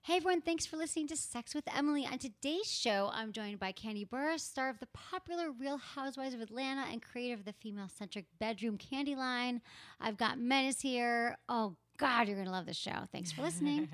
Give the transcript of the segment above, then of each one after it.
Hey everyone, thanks for listening to Sex with Emily. On today's show, I'm joined by Kandi Burruss, star of the popular Real Housewives of Atlanta and creator of the female-centric bedroom candy line. I've got Menace here. Oh God, you're going to love this show. Thanks for listening.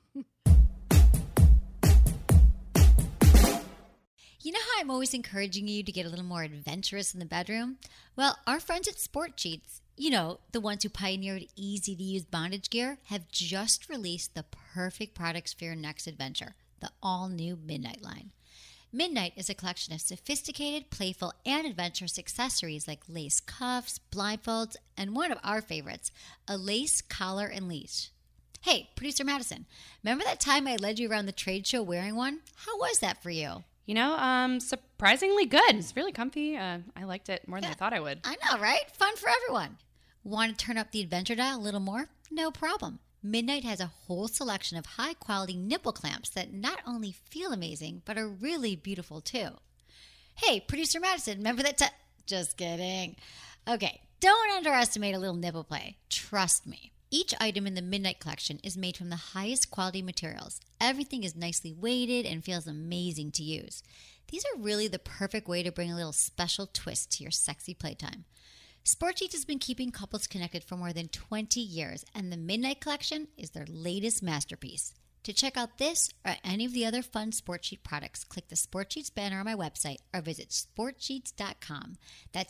You know how I'm always encouraging you to get a little more adventurous in the bedroom? Well, our friends at Sport Sheets, you know, the ones who pioneered easy-to-use bondage gear, have just released the perfect products for your next adventure, the all-new Midnight line. Midnight is a collection of sophisticated, playful, and adventurous accessories like lace cuffs, blindfolds, and one of our favorites, a lace collar and leash. Hey, Producer Madison, remember that time I led you around the trade show wearing one? How was that for you? You know, surprisingly good. It's really comfy. I liked it more than I thought I would. I know, right? Fun for everyone. Want to turn up the adventure dial a little more? No problem. Midnight has a whole selection of high-quality nipple clamps that not only feel amazing, but are really beautiful, too. Hey, Producer Madison, remember that time? Just kidding. Okay, don't underestimate a little nipple play. Trust me. Each item in the Midnight collection is made from the highest quality materials. Everything is nicely weighted and feels amazing to use. These are really the perfect way to bring a little special twist to your sexy playtime. Sport Sheets has been keeping couples connected for more than 20 years, and the Midnight collection is their latest masterpiece. To check out this or any of the other fun Sport Sheet products, click the Sport Sheets banner on my website or visit sportsheets.com. That's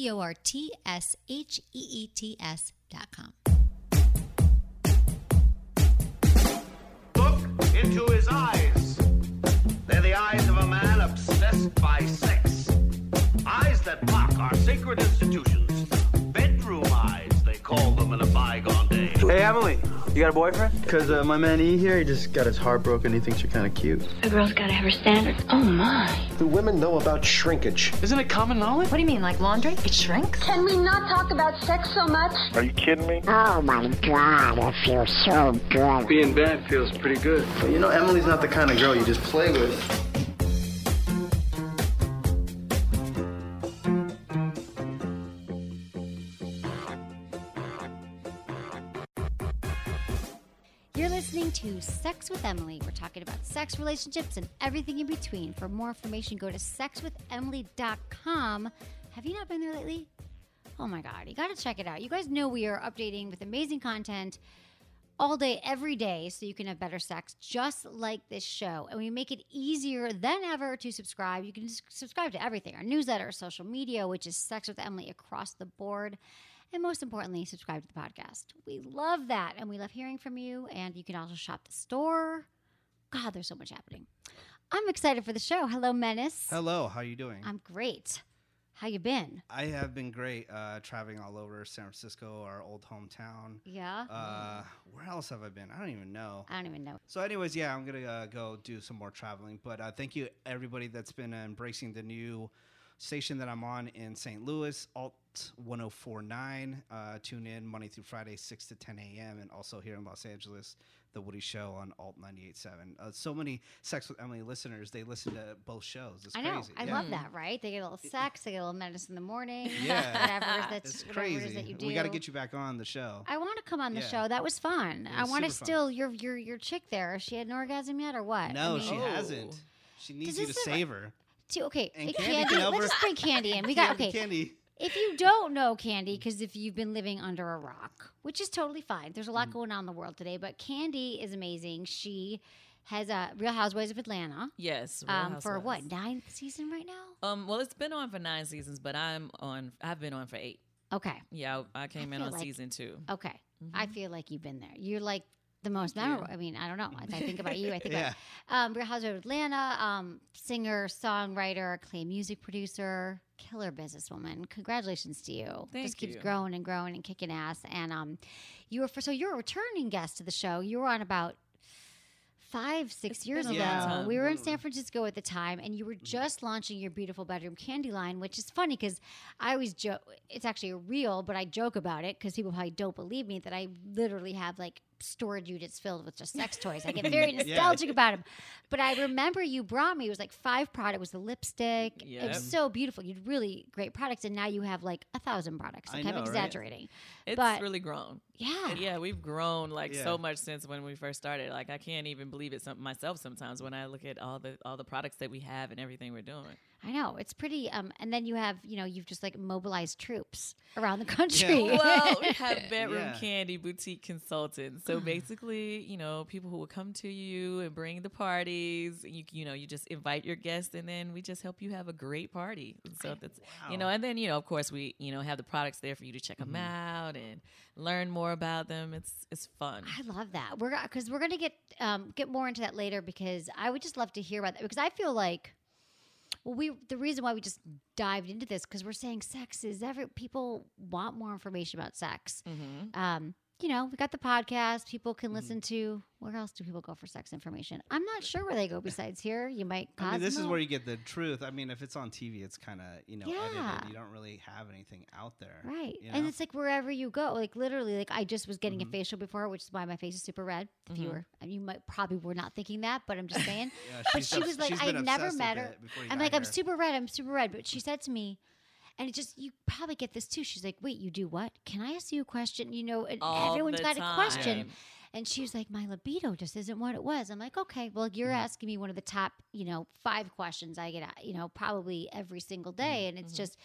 sportseets.com. Look into his eyes. They're the eyes of a man obsessed by sex. Eyes that mock our sacred institutions. Bedroom eyes, they call them in a bygone day. Hey, Emily, you got a boyfriend? Because my man E here, he just got his heart broken. He thinks you're kind of cute. A girl's gotta have her standards. Oh, my. Do women know about shrinkage? Isn't it common knowledge? What do you mean, like laundry? It shrinks? Can we not talk about sex so much? Are you kidding me? Oh my God, it feels so good. Being bad feels pretty good. But you know, Emily's not the kind of girl you just play with. You're listening to Sex with Emily. We're talking about sex, relationships, and everything in between. For more information, go to sexwithemily.com. Have you not been there lately? Oh my God, you got to check it out. You guys know we are updating with amazing content all day, every day, so you can have better sex, just like this show. And we make it easier than ever to subscribe. You can subscribe to everything, our newsletter, social media, which is Sex with Emily across the board. And most importantly, subscribe to the podcast. We love that, and we love hearing from you. And you can also shop the store. God, there's so much happening. I'm excited for the show. Hello, Menace. Hello, how are you doing? I'm great. How you been? I have been great, traveling all over San Francisco, our old hometown. Yeah? Where else have I been? I don't even know. I don't even know. So anyways, yeah, I'm going to go do some more traveling. But thank you, everybody that's been embracing the new station that I'm on in St. Louis, Alt 1049. Tune in Monday through Friday, 6 to 10 a.m. And also here in Los Angeles, The Woody Show on Alt 98.7. So many Sex with Emily listeners, they listen to both shows. It's I know. crazy. I love that, right? They get a little sex, they get a little medicine in the morning. Yeah. Whatever It's crazy. It is that you do. We got to get you back on the show. I want to come on the Yeah. show. That was fun. It I was want to super still, your chick there, she had an orgasm yet or what? No, I mean, she hasn't. She needs Does you to this save her. Okay, And Candy, Candy can help let's her. just bring Candy in. We got, okay. Candy. If you don't know Candy, because if you've been living under a rock, which is totally fine, there's a lot going on in the world today, but Candy is amazing. She has Real Housewives of Atlanta. Yes. Real For what, Housewives. 9th season right now? Well, it's been on for 9 seasons, but I've been on for 8. Okay. Yeah, I came in feel on like- season 2. Okay. I feel like you've been there. You're like the most memorable. I mean, I don't know. As I think about you, I think Yeah. about Real Housewives of Atlanta, singer, songwriter, acclaimed music producer, killer businesswoman. Congratulations to you. Thank Just keeps you. growing and growing and kicking ass. And you're a returning guest to the show. You were on about 5-6 years been ago. a long time. We were in San Francisco at the time, and you were just launching your beautiful bedroom candy line, which is funny because I always joke. It's actually real, but I joke about it because people probably don't believe me that I literally have like storage units filled with just sex toys. I get very nostalgic about them. But I remember you brought me, it was like 5 products. It was the lipstick. Yep. It was so beautiful. You had really great products. And now you have like 1,000 products. Like, I I'm know, right? exaggerating. It's But- really grown. Yeah. Yeah, we've grown like Yeah. so much since when we first started. Like I can't even believe it myself sometimes when I look at all the products that we have and everything we're doing. I know. It's pretty. And then you have, you've just like mobilized troops around the country. Yeah. Well, we have Bedroom Yeah. Candy boutique consultants. So basically, people who will come to you and bring the parties. You just invite your guests, and then we just help you have a great party. So that's and then of course we have the products there for you to check them out and learn more about them. It's fun. I love that. We're going to get more into that later, because I would just love to hear about that, because I feel like, the reason why we just dived into this, because we're saying sex is people want more information about sex. We got the podcast. People can listen to. Where else do people go for sex information? I'm not sure where they go besides here. You might. I mean, this is Cosmo. where you get the truth. I mean, if it's on TV, it's kind of Yeah. edited. You don't really have anything out there, Right. you And know? it's like wherever you go, like literally, like I just was getting a facial before, which is why my face is super red. If you were not thinking that, but I'm just saying. Yeah, But she was like, she's I been never obsessed met with her. it before you I'm got like, I'm here. super red. But she said to me, and it just, you probably get this too. She's like, wait, you do what? Can I ask you a question? And All everyone's the got a question. time. And she was like, my libido just isn't what it was. I'm like, okay, well, you're asking me one of the top, 5 questions I get, probably every single day. And it's just,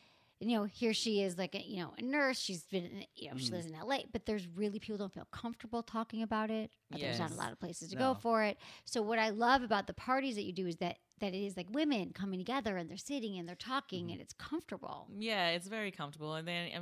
here she is like, a nurse. She's been, she lives in LA, but there's really people don't feel comfortable talking about it. But there's not a Yes. lot of places to No. go for it. So what I love about the parties that you do is that it is like women coming together and they're sitting and they're talking and it's comfortable. Yeah, it's very comfortable. And then,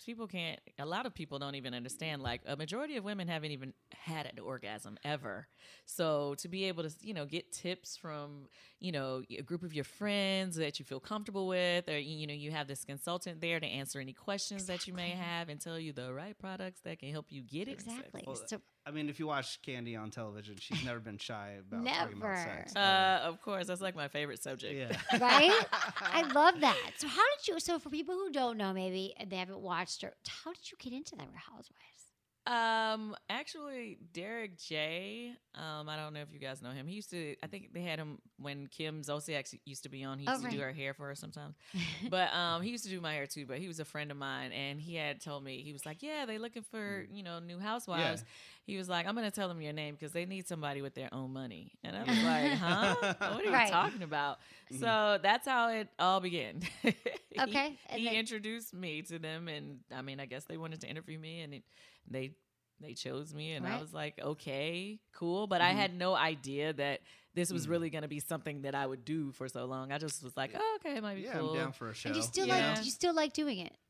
a lot of people don't even understand, like a majority of women haven't even had an orgasm ever. So to be able to, get tips from, a group of your friends that you feel comfortable with, or, you have this consultant there to answer any questions that you may have and tell you the right products that can help you get it. Exactly. Well, So I mean, if you watch Candy on television, she's never been shy about talking about Never. sex. Of course, that's like my favorite subject. Yeah. right? I love that. So for people who don't know, maybe and they haven't watched, or how did you get into the Real Housewives? Actually, Derek J. I don't know if you guys know him. He used to. I think they had him when Kim Zolciak used to be on. He used to do her hair for her sometimes. But he used to do my hair too. But he was a friend of mine, and he had told me, he was like, "Yeah, they looking for new housewives." He was like, "I'm gonna tell them your name because they need somebody with their own money." And I was like, "Huh? What are you Right. talking about?" So that's how it all began. Okay, and he then- introduced me to them, and I guess they wanted to interview me, and they chose me, and I Right. was like, okay, cool. But I had no idea that this was really going to be something that I would do for so long. I just was like, oh, okay, it might be Yeah, cool. I'm down for a show. And you still Yeah. like doing it.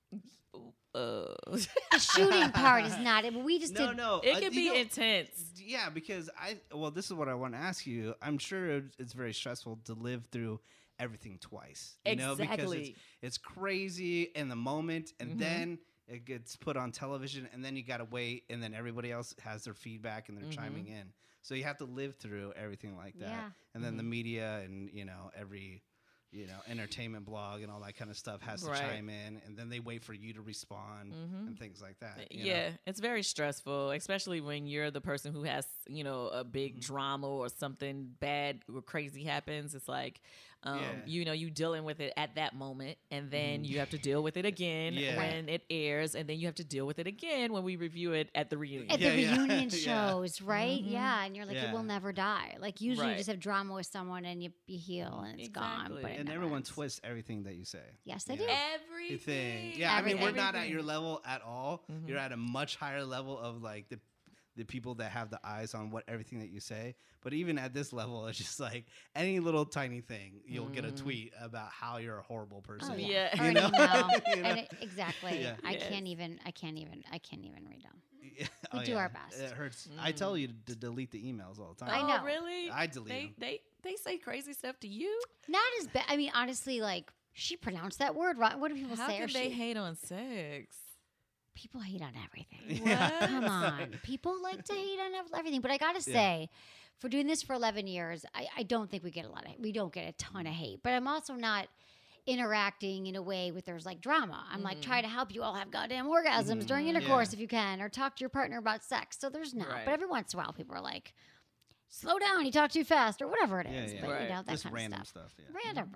Uh, The shooting part is not it, but we just No, did. no. it could you be know- intense. Yeah, because this is what I want to ask you. I'm sure it's very stressful to live through everything twice. Because Exactly. it's crazy in the moment, and then it gets put on television, and then you got to wait, and then everybody else has their feedback and they're chiming in. So you have to live through everything like that. Yeah. And then the media and, every entertainment blog and all that kind of stuff has to Right. chime in, and then they wait for you to respond and things like that. you Yeah, know? it's very stressful, especially when you're the person who has, a big drama or something bad or crazy happens. It's like, you dealing with it at that moment, and then you have to deal with it again Yeah. when it airs, and then you have to deal with it again when we review it at the reunion. At Yeah, the yeah. reunion Yeah. shows, right? Yeah, and you're like, Yeah. it will never die. Like usually you Right. just have drama with someone and you heal and it's gone. Exactly. But it And never everyone ends. twists everything that you say. Yes, they you do. know? Everything. Thing. Yeah, I mean, we're not at Everything. your level at all. You're at a much higher level of like the people that have the eyes on what everything that you say. But even at this level, it's just like any little tiny thing, you'll get a tweet about how you're a horrible person. Oh, Yeah. Or an know? email. You know? And exactly. Yeah. I Yes. can't even read them. Yeah. We do our best. It hurts. I tell you to delete the emails all the time. I Oh, know. really? I delete they, 'em. they say crazy stuff to you. Not as bad. I mean, honestly, like she pronounced that word right. What do people How say? can they hate on sex? People hate on everything. What? Come on. People like to hate on everything. But I got to say, for doing this for 11 years, I don't think we don't get a ton of hate. But I'm also not, interacting in a way with there's like drama. I'm like, try to help you all have goddamn orgasms during intercourse if you can, or talk to your partner about sex. So there's not. Right. But every once in a while, people are like, slow down, you talk too fast, or whatever it is. Yeah, But Right. you know, that Just kind random of stuff. stuff. Yeah. Random.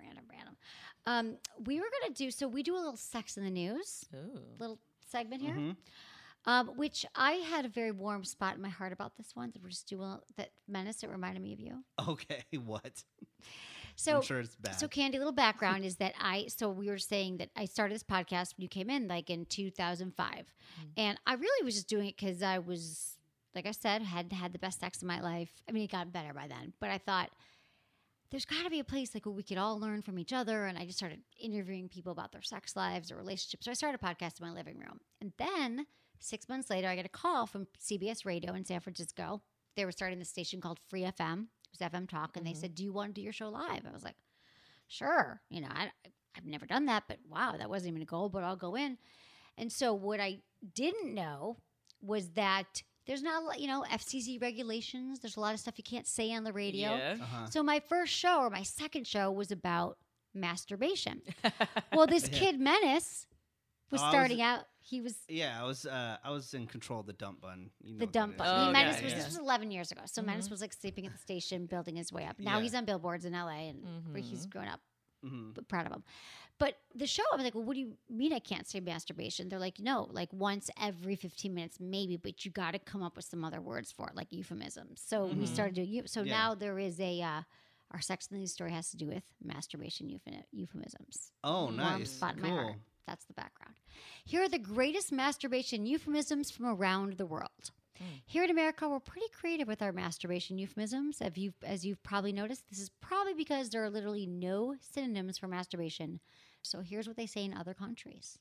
We were gonna do we do a little sex in the news, Ooh. little segment here. Mm-hmm. Which I had a very warm spot in my heart about this one. That we're just doing that menace. It reminded me of you. Okay, what? So I'm sure it's bad. So, Candy, little background is that we were saying that I started this podcast when you came in, like in 2005. And I really was just doing it because I was, like I said, had the best sex of my life. I mean, it got better by then. But I thought, there's got to be a place like where we could all learn from each other. And I just started interviewing people about their sex lives or relationships. So I started a podcast in my living room. And then 6 months later, I get a call from CBS Radio in San Francisco. They were starting the station called Free FM. It was FM Talk. And they said, do you want to do your show live? I was like, sure. You know, I've never done that. But wow, that wasn't even a goal, but I'll go in. And so what I didn't know was that there's not a lot, you know, FCC regulations. There's a lot of stuff you can't say on the radio. Yeah. So my first show or my second show was about masturbation. Well, this kid Menace was starting out. He was I was in control of the dump button. You know the what dump that is. button. Oh, Menace okay, was yeah. this was 11 years ago. So Menace was like sleeping at the station, building his way up. Now Yeah. he's on billboards in LA, and he's grown up. Mm-hmm. But proud of him. But the show, I was like, well, what do you mean I can't say masturbation? They're like, no, like once every 15 minutes, maybe, but you got to come up with some other words for it, like euphemisms. So we started doing So now there is our Sex in the News story has to do with masturbation euphemisms. Oh, Warm nice. spot in my heart. Cool. That's the background. Here are the greatest masturbation euphemisms from around the world. Here in America, we're pretty creative with our masturbation euphemisms. As you've probably noticed, this is probably because there are literally no synonyms for masturbation. So here's what they say in other countries.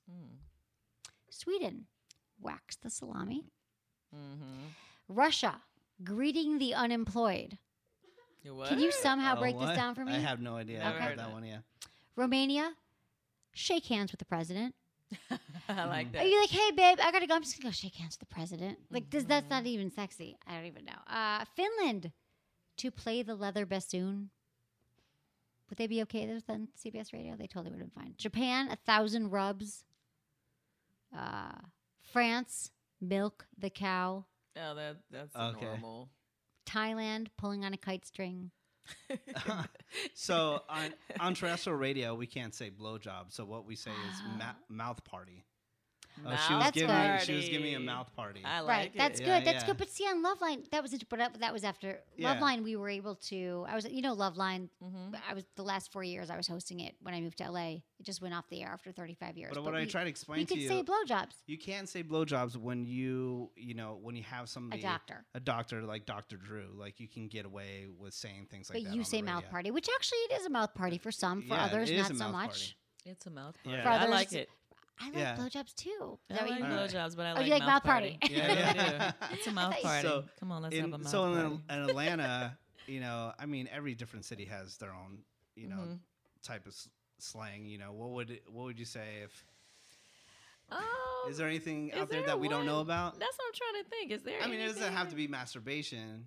Sweden, wax the salami. Russia, greeting the unemployed. What? Can you somehow Oh, break this what? down for me? I have no idea. Never I heard heard that that. one, yeah. Romania, shake hands with the president. I like Are that. you like, hey, babe, I gotta go. I'm just gonna go shake hands with the president. Like, that's not even sexy. I don't even know. Finland, to play the leather bassoon. Would they be okay with on CBS Radio? They totally would have been fine. Japan, 1,000 rubs. France, milk the cow. Oh, that's Okay. normal. Thailand, pulling on a kite string. So on terrestrial radio, we can't say blowjob. So what we say is mouth party. She was That's giving good. me, she was giving me a mouth party. I like Right, it. that's Yeah, good. That's yeah. good. But see, on Loveline, that was after Yeah. Loveline. We were able to. I was, Loveline. I was the last 4 years. I was hosting it when I moved to LA. It just went off the air after 35 years. But what I try to explain we to could you, say blowjobs. you can't say blowjobs when when you have somebody, a doctor like Dr. Drew. Like you can get away with saying things like But that. you on say the mouth radio. party, which actually it is a mouth party for some. For Yeah, others, it is not a so mouth much. party. It's a mouth Yeah. party. For I others, like it. I like Yeah. blowjobs too. Is I that what like you mean? blowjobs, but I Oh, like you like mouth party. party. Yeah, yeah. I do. It's a mouth thought you party. So, Come on, let's have a mouth so party. in Atlanta, I mean, every different city has their own, type of slang. What would you say if? Is there anything out there that we don't know about? That's what I'm trying to think. Is there? I mean, it doesn't anything? have to be masturbation.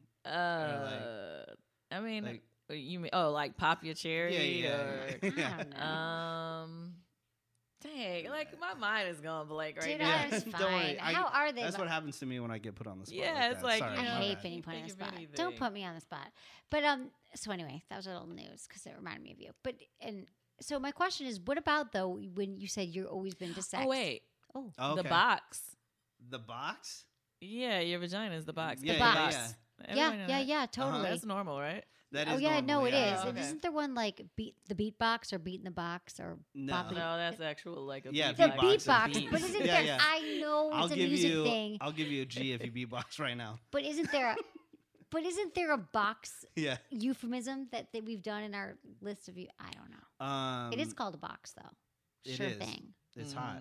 I mean, like- you mean like pop your cherry? Yeah. Or, I don't know. dang, like my mind is going blank right Dude, now. I was Don't fine. worry. How are they? That's what happens to me when I get put on the spot. Yeah, it's that. like, Sorry, I you know, my hate bad. being put on the Think of spot. anything. Don't put me on the spot. But so anyway, that was a little news because it reminded me of you. But so my question is, what about though when you said you've always been to sex? Oh wait, Oh, Okay. the box. The box? Yeah, your vagina is the box. Yeah, The yeah, box. yeah. Everybody know that. yeah, totally. That's normal, right? That Oh is yeah, normal, no, it yeah. is. Oh, And okay. isn't there one like beat the beatbox or beat in the box or No. boppity- No, that's actual like a Yeah, the beatbox. beatbox? beatbox. But isn't Yeah, there? yeah. I know it's a music thing, I'll give you a G if you beatbox right now. but isn't there? But isn't there a box Yeah. euphemism that we've done in our list of you? I don't know. It is called a box though. it Sure is. thing. It's hot.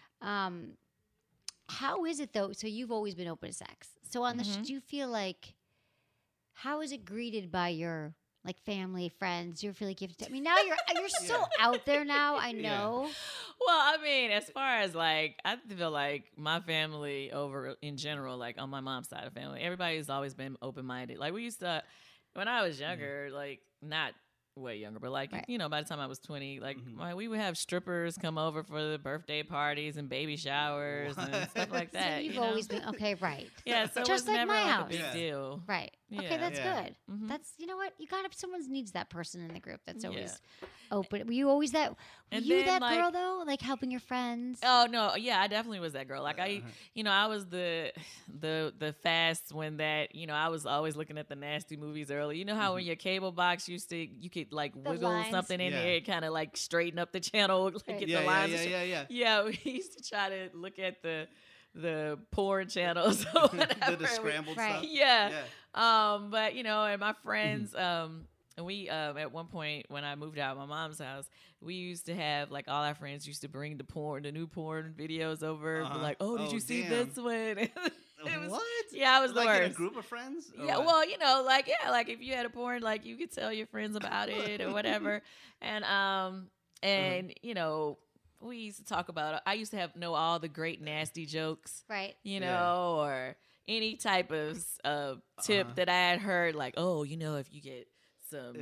How is it though? So you've always been open to sex. So on the do you feel like how is it greeted by your like family, friends? You feel like you have to. I mean, now you're so out there now. I know. Well, I mean, as far as like, I feel like my family over in general, like on my mom's side of family, everybody's always been open minded. Like we used to, when I was younger, like not way younger, but like Right. you know, by the time I was 20, like we would have strippers come over for the birthday parties and baby showers and stuff like So that. you've you know? always been okay, right? Yeah, so it Just was like never my like house. a big deal. Right. Okay, Yeah. that's Yeah. good. Mhm. That's you know what you got. If someone needs that person in the group, that's Yeah. always open. Were you always that? Were And you then, that like- girl though? Like helping your friends? Oh no, yeah, I definitely was that girl. Like I was the fast when that, I was always looking at the nasty movies early. You know how when your cable box you could like wiggle lines. something in Yeah. there and kind of like straighten up the channel, like Right. get Yeah, the yeah, lines. yeah, and yeah, shit. yeah. Yeah, we used to try to look at the porn channels or whatever. the scrambled Right. stuff. Yeah. Yeah. But and my friends, and we at one point when I moved out of my mom's house, we used to have like all our friends used to bring the new porn videos over. Be like, oh, did you see damn. this one? It was- What? Yeah, I was the like in a worst. group of friends? Or Yeah, what? well, like if you had a porn, like you could tell your friends about it or whatever, and we used to talk about. I used to know all the great nasty jokes, Right. or any type of tip that I had heard, like, oh, if you get some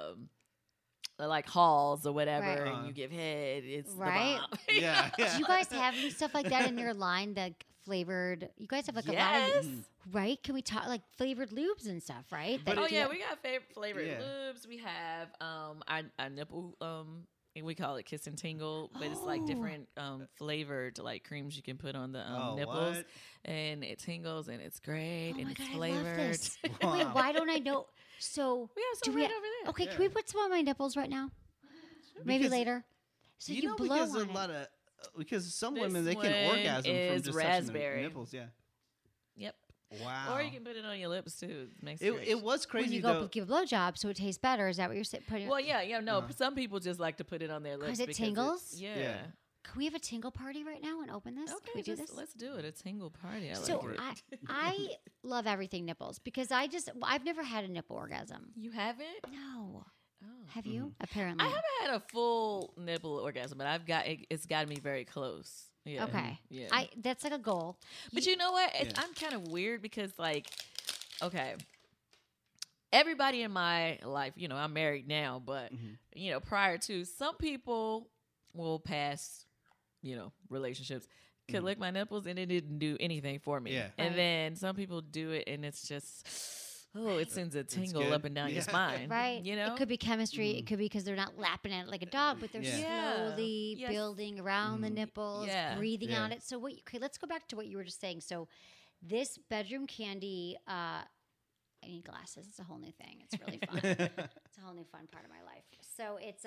like halls or whatever, Right. and you give head, it's Right. the bomb. Yeah, yeah. Do you guys have any stuff like that in your line? Like flavored? You guys have like a lot Yes. of right? Can we talk like flavored lubes and stuff? Right? But That Oh do yeah, that- we got flavored Yeah. lubes. We have our nipple and we call it Kiss and Tingle, but it's like different flavored like creams you can put on the Oh, nipples, what? and it tingles and it's great Oh and my it's god, I flavored. love this. Wait, Wow. why don't I know? So We have do some we? right over there. Okay, Yeah. can we put some on my nipples right now? Maybe Because- later. So you, blow because on a it. lot of because some This women they can one orgasm from is just raspberry. touching the nipples. Yeah. Yep. Wow. Or you can put it on your lips too. It makes It was when crazy you go though. give a blowjob, so it tastes better. Is that what you're saying? Well, no. Some people just like to put it on their lips 'Cause it tingles? Yeah. Yeah. Can we have a tingle party right now and open this? Okay, Can we do this? let's do it. A tingle party. I So like it. I love everything nipples because I've never had a nipple orgasm. You haven't? No. Oh. Have you? Apparently. I haven't had a full nipple orgasm, but it's gotten me very close. Yeah. Okay. Yeah. That's like a goal. But you know what? Yeah. I'm kind of weird because, like, okay, everybody in my life, I'm married now, but, prior to, some people will pass, relationships, could lick my nipples and it didn't do anything for me. Yeah. And Right. then some people do it and it's just, it sends a tingle good. up and down your Yeah. spine. Right. You know? It could be chemistry. It could be because they're not lapping at it like a dog, but they're Yeah. slowly Yes. building around the nipples, Yeah. breathing Yeah. on it. So let's go back to what you were just saying. So this bedroom candy, I need glasses. It's a whole new thing. It's really fun. It's a whole new fun part of my life. So it's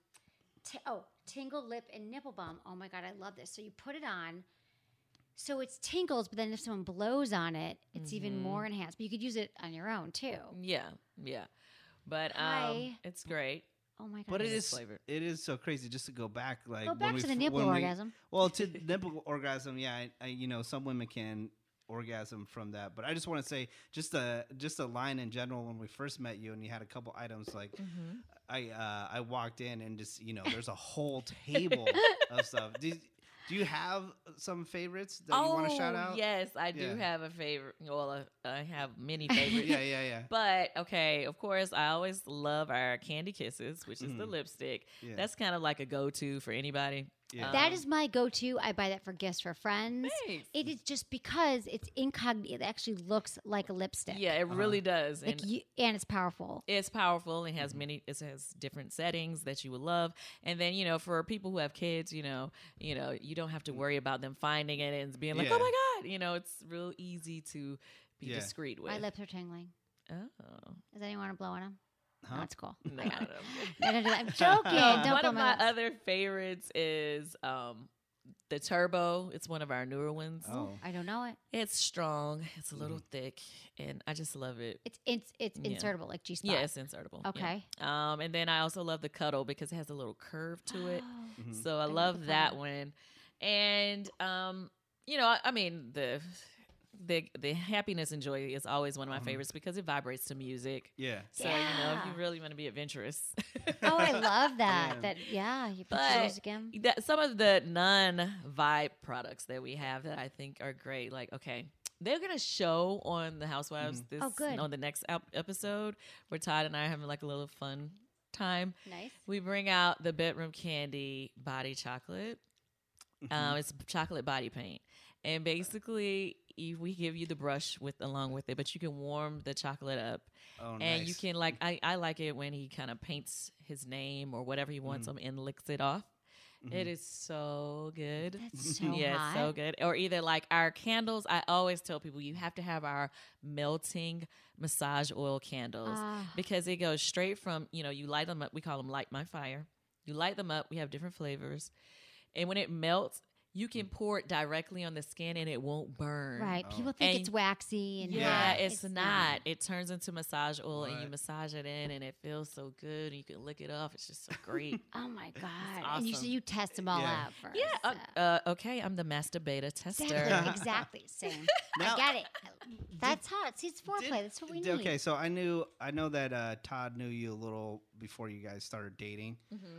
Tingle Lip and Nipple Balm. Oh my god, I love this. So you put it on. So it's tingles, but then if someone blows on it, it's even more enhanced. But you could use it on your own too. Yeah. But Hi. it's great. Oh my god. But it is is flavored. it is so crazy just to go back like Go when back we to the f- nipple when we- orgasm. well, to nipple orgasm, yeah, I some women can orgasm from that, but I just want to say just a line in general when we first met you and you had a couple items like I walked in and just there's a whole table of stuff. Do you have some favorites that you want to shout out? Yes, I do Yeah. have a favorite. Well, I have many favorites. Yeah. But okay, of course, I always love our Candy Kisses, which is the lipstick. Yeah. That's kind of like a go-to for anybody. Yeah. That is my go-to. I buy that for gifts for friends. Thanks. It is just because it's incognito. It actually looks like a lipstick. Yeah, it really does. Like And and it's powerful. it's powerful. It has it has different settings that you would love. And then, for people who have kids, you don't have to worry about them finding it and being like, Yeah. oh my God, it's real easy to be Yeah. discreet with. My lips are tingling. Oh. Does anyone want to blow on them? Huh? No, it's cool. No, I got it. no. No, I'm joking. Don't One blow of my my lips. other favorites is the Turbo. It's one of our newer ones. Oh. I don't know it. It's strong. It's a little thick, and I just love it. It's Yeah. insertable, like G spot. Yeah, it's insertable. Okay. Yeah. And then I also love the Cuddle because it has a little curve to it. Oh. So I love love the that Cuddle. one. And I mean the happiness and joy is always one of my favorites because it vibrates to music. Yeah. So if Yeah. you really want to be adventurous. Oh, I love that. Yeah. You put your But music in. some of the non-vibe products that we have that I think are great, like, okay, they're going to show on the Housewives Oh, good. on the next episode where Todd and I are having like a little fun time, we bring out the bedroom candy body chocolate. It's chocolate body paint. And basically, we give you the brush along with it, but you can warm the chocolate up. Oh, nice. And you can, like, I like it when he kind of paints his name or whatever he wants on and licks it off. It is so good. That's so yeah, hot. so good. Or either like our candles. I always tell people you have to have our melting massage oil candles because it goes straight from, you light them up. We call them light my fire. You light them up. We have different flavors. And when it melts, you can pour it directly on the skin and it won't burn. Right. People think it's waxy. And it's not. It turns into massage oil and you massage it in and it feels so good. And you can lick it off. It's just so great. Oh, my God. Awesome. And you test them all out first. Yeah. Okay. I'm the master beta tester. Exactly. Same. I get it. That's hot. See, it's foreplay. That's what we need. Okay. So I know that Todd knew you a little before you guys started dating.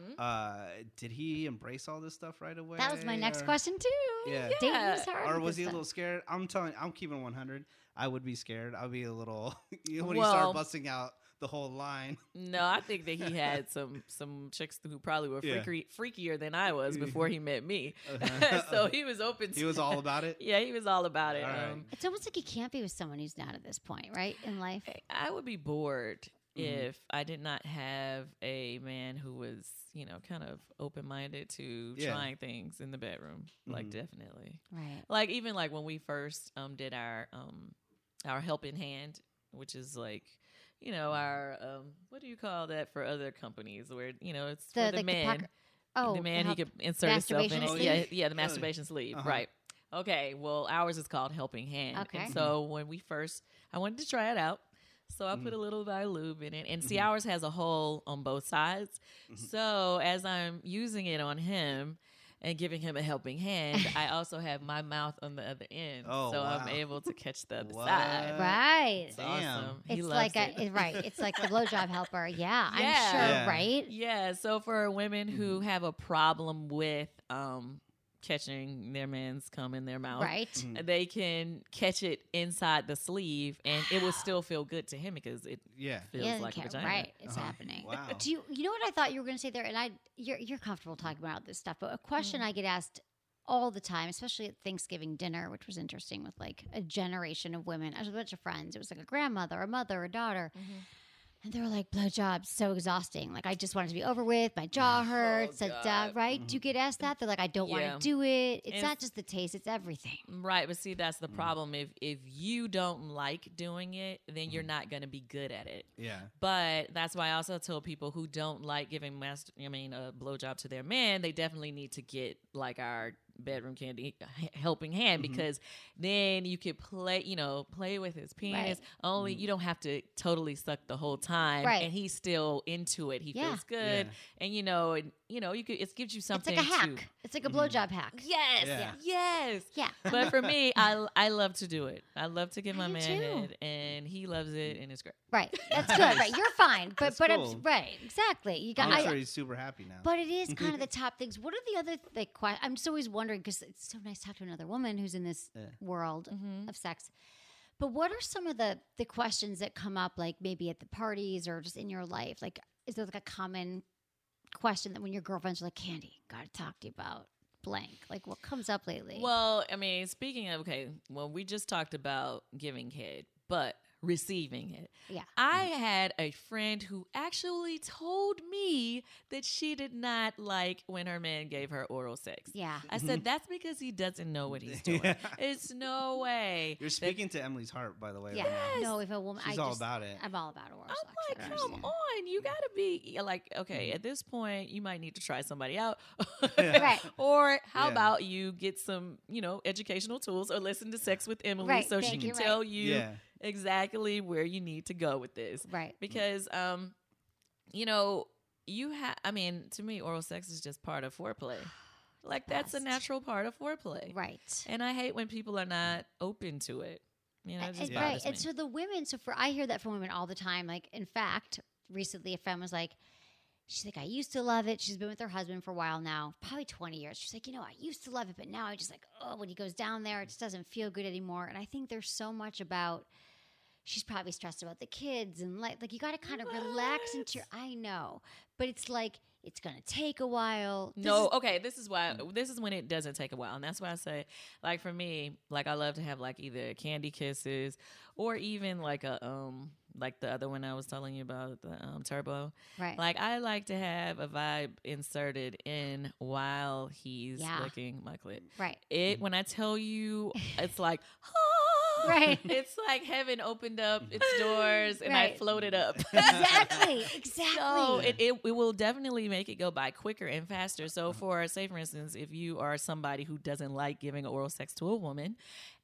Did he embrace all this stuff right away? That was my next question too. Yeah. Dating is hard. Or was he a little scared? I'm keeping 100. I would be scared. I'd be a little when you start busting out the whole line. No, I think that he had some chicks who probably were freakier than I was before he met me. So he was open to He was all about it? Yeah, he was all about it. Right. It's almost like you can't be with someone who's not at this point, right, in life. I would be bored if I did not have a man who was, kind of open-minded to trying things in the bedroom. Like, definitely. Right. Like, even like when we first did our helping hand, which is like, our, what do you call that for other companies where, it's for the man. The man, he could insert himself in it. Yeah, the masturbation sleeve. Right. Okay, well, ours is called Helping Hand. Okay. And so when I wanted to try it out. So I put a little Dilube in it. And see, ours has a hole on both sides. So as I'm using it on him and giving him a helping hand, I also have my mouth on the other end. So I'm able to catch the other side. Right. It's awesome. He It's loves like it. right. It's like the blowjob helper. Yeah, I'm sure, right? Yeah. So for women who have a problem with catching their man's cum in their mouth, right? They can catch it inside the sleeve, and it will still feel good to him because it feels like a vagina. Right, it's happening. Wow. Do you know what I thought you were going to say there? And you're comfortable talking about this stuff, but a question I get asked all the time, especially at Thanksgiving dinner, which was interesting with like a generation of women. I was with a bunch of friends. It was like a grandmother, a mother, a daughter. And they were like, blowjobs, so exhausting. Like, I just want it to be over with. My jaw hurts. Right? Do you get asked that? They're like, I don't want to do it. It's not just the taste. It's everything. Right. But see, that's the problem. If you don't like doing it, then you're not going to be good at it. Yeah. But that's why I also tell people who don't like giving a blowjob to their man, they definitely need to get like our bedroom candy helping hand because then you could play with his penis. Only you don't have to totally suck the whole time, and he's still into it. He feels good, and you could. It gives you something. It's like a hack. It's like a blowjob hack. Yes. But for me, I love to do it. I love to give my man head, and he loves it, and it's great. Right. That's good. Right. You're fine. But cool. Right. Exactly. You got. I'm sure he's super happy now. But it is kind of the top things. What are the other I'm just always wondering because it's so nice to talk to another woman who's in this world of sex. But what are some of the questions that come up, like maybe at the parties or just in your life? Like, is there like a common question that when your girlfriends are like, Candy, got to talk to you about blank? Like, what comes up lately? Well, I mean, speaking of, we just talked about giving head, but receiving it. Yeah. I had a friend who actually told me that she did not like when her man gave her oral sex. Yeah. I said, that's because he doesn't know what he's doing. It's no way. You're speaking to Emily's heart, by the way. Yeah. No, if a woman... She's all about it. I'm all about oral sex. I'm like, come on. You got to be like, okay, at this point, you might need to try somebody out. Right. Or how about you get some, educational tools or listen to Sex with Emily so she can tell you exactly where you need to go with this. Right. Because, to me, oral sex is just part of foreplay. Like, that's a natural part of foreplay. Right. And I hate when people are not open to it. It just bothers me. And so the women, I hear that from women all the time. Like, in fact, recently a friend was like, she's like, I used to love it. She's been with her husband for a while now, probably 20 years. She's like, I used to love it, but now I just like, when he goes down there, it just doesn't feel good anymore. And I think there's so much about she's probably stressed about the kids and like you got to kind of relax into your, I know, but it's like, it's going to take a while. This is when it doesn't take a while. And that's why I say, like, for me, like, I love to have like either candy kisses or even like like the other one I was telling you about, the turbo. Right. Like, I like to have a vibe inserted in while he's licking my clit. Right. When I tell you, it's like, right. It's like heaven opened up its doors and I floated up. Exactly. So it will definitely make it go by quicker and faster. So for instance, if you are somebody who doesn't like giving oral sex to a woman,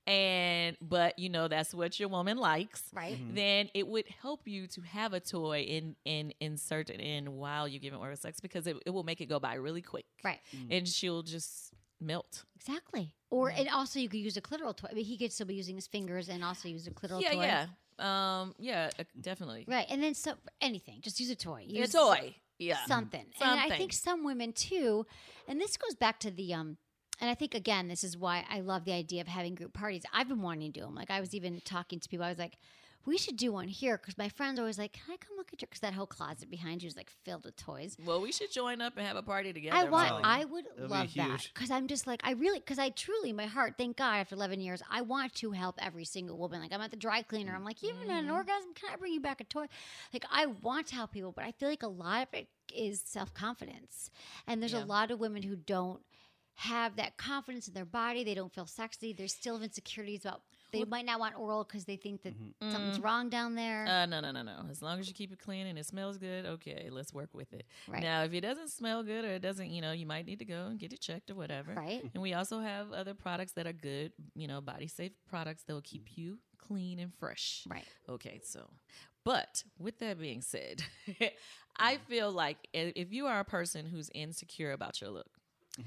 but you know that's what your woman likes, right? Then it would help you to have a toy insert it in while you're giving oral sex, because it will make it go by really quick, right? And she'll just melt. Exactly. Or and also you could use a clitoral toy. I mean, he could still be using his fingers and also use a clitoral toy. Yeah, definitely. Right, and then anything, just use a toy. Use a toy. Something. And I think some women too, and this goes back to the and I think, again, this is why I love the idea of having group parties. I've been wanting to do them. Like, I was even talking to people. I was like, we should do one here, because my friends are always like, can I come look at your, because that whole closet behind you is like filled with toys. Well, we should join up and have a party together. I would love that, because I'm just like, because I truly, my heart, thank God, after 11 years, I want to help every single woman. Like, I'm at the dry cleaner. I'm like, you haven't had an orgasm? Can I bring you back a toy? Like, I want to help people, but I feel like a lot of it is self-confidence. And there's a lot of women who don't have that confidence in their body. They don't feel sexy. There's still insecurities about, they might not want oral because they think that something's wrong down there. No. As long as you keep it clean and it smells good, okay, let's work with it. Right. Now, if it doesn't smell good or it doesn't, you might need to go and get it checked or whatever. Right. And we also have other products that are good, body safe products that will keep you clean and fresh. Right. Okay, but with that being said, I feel like if you are a person who's insecure about your look,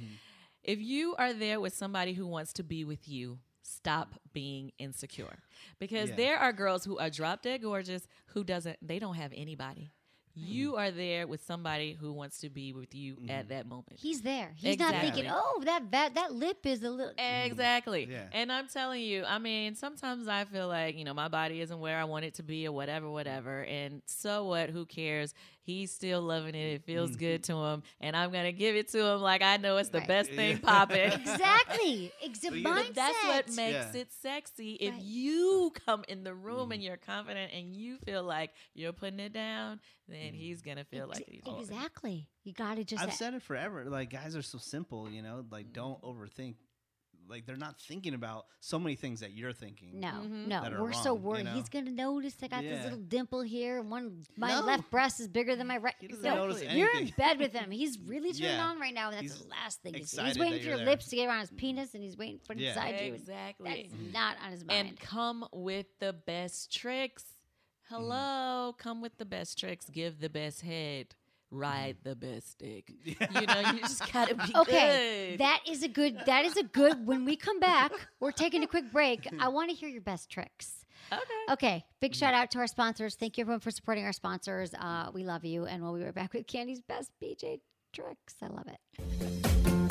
if you are there with somebody who wants to be with you, stop being insecure. Because there are girls who are drop dead gorgeous they don't have anybody. You are there with somebody who wants to be with you at that moment. He's there. He's not thinking, oh, that lip is a little... Exactly. Yeah. And I'm telling you, I mean, sometimes I feel like, my body isn't where I want it to be or whatever. And so what? Who cares? He's still loving it. It feels good to him. And I'm going to give it to him like I know it's the best thing popping. Exactly. Mindset. That's what makes it sexy. If you come in the room and you're confident and you feel like you're putting it down, then he's going to feel like he's exactly. You got to just... I've said it forever. Like, guys are so simple, like, don't overthink. Like, they're not thinking about so many things that you're thinking. No. We're wrong, so worried. He's going to notice I got this little dimple here. And my left breast is bigger than my right. He doesn't notice anything. You're in bed with him. He's really turned on right now, and that's the last thing he's sees. He's waiting for your lips to get around his penis, and he's waiting for it inside you. Exactly. That's not on his mind. And come with the best tricks. Hello. Come with the best tricks. Give the best head. Ride the best dick. You just gotta be good. That is a good, when we come back, we're taking a quick break. I want to hear your best tricks. Okay. Big shout out to our sponsors. Thank you everyone for supporting our sponsors. We love you. And we'll be right back with Candy's best BJ tricks. I love it.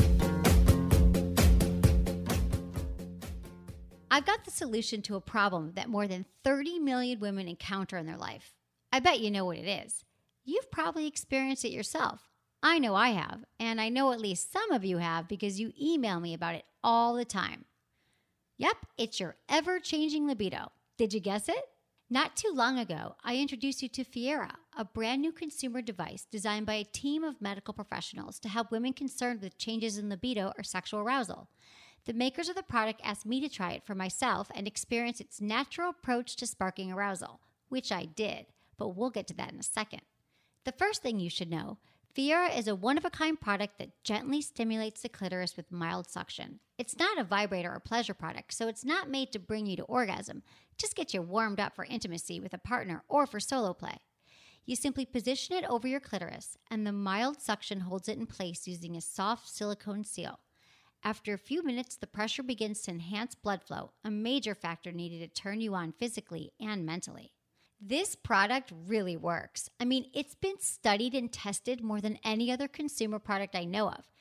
I've got the solution to a problem that more than 30 million women encounter in their life. I bet you know what it is. You've probably experienced it yourself. I know I have, and I know at least some of you have because you email me about it all the time. Yep, it's your ever-changing libido. Did you guess it? Not too long ago, I introduced you to Fiera, a brand new consumer device designed by a team of medical professionals to help women concerned with changes in libido or sexual arousal. The makers of the product asked me to try it for myself and experience its natural approach to sparking arousal, which I did, but we'll get to that in a second. The first thing you should know, Fiera is a one-of-a-kind product that gently stimulates the clitoris with mild suction. It's not a vibrator or pleasure product, so it's not made to bring you to orgasm. Just get you warmed up for intimacy with a partner or for solo play. You simply position it over your clitoris, and the mild suction holds it in place using a soft silicone seal. After a few minutes, the pressure begins to enhance blood flow, a major factor needed to turn you on physically and mentally. This product really works. I mean, it's been studied and tested more than any other consumer product I know of.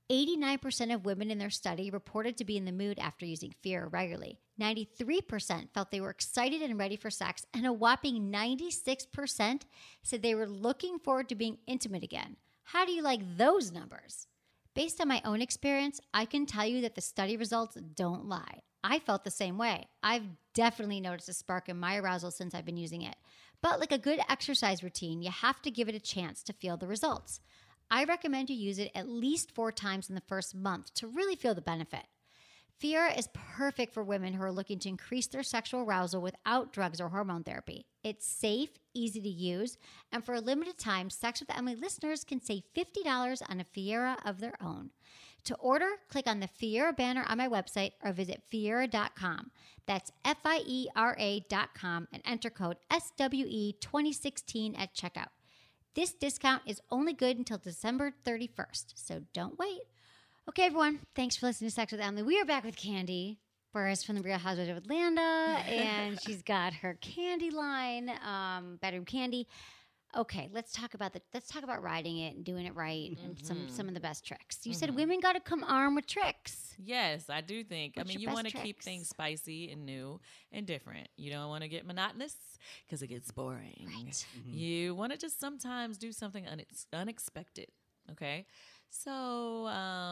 89% of women in their study reported to be in the mood after using Fiera regularly. 93% felt they were excited and ready for sex, and a whopping 96% said they were looking forward to being intimate again. How do you like those numbers? Based on my own experience, I can tell you that the study results don't lie. I felt the same way. I've definitely noticed a spark in my arousal since I've been using it. But like a good exercise routine, you have to give it a chance to feel the results. I recommend you use it at least 4 times in the first month to really feel the benefit. Fiera is perfect for women who are looking to increase their sexual arousal without drugs or hormone therapy. It's safe, easy to use, and for a limited time, Sex with Emily listeners can save $50 on a Fiera of their own. To order, click on the Fiera banner on my website or visit Fiera.com. That's Fiera.com and enter code SWE2016 at checkout. This discount is only good until December 31st, so don't wait. Okay, everyone, thanks for listening to Sex with Emily. We are back with Candy Burris from the Real Housewives of Atlanta, and she's got her candy line, Bedroom Candy. Okay, let's talk about riding it and doing it right and some of the best tricks. You said women got to come armed with tricks. Yes, I do think. What's your you best want to keep tricks? things spicy and new and different. You don't want to get monotonous because it gets boring. Right. You want to just sometimes do something unexpected. Okay, so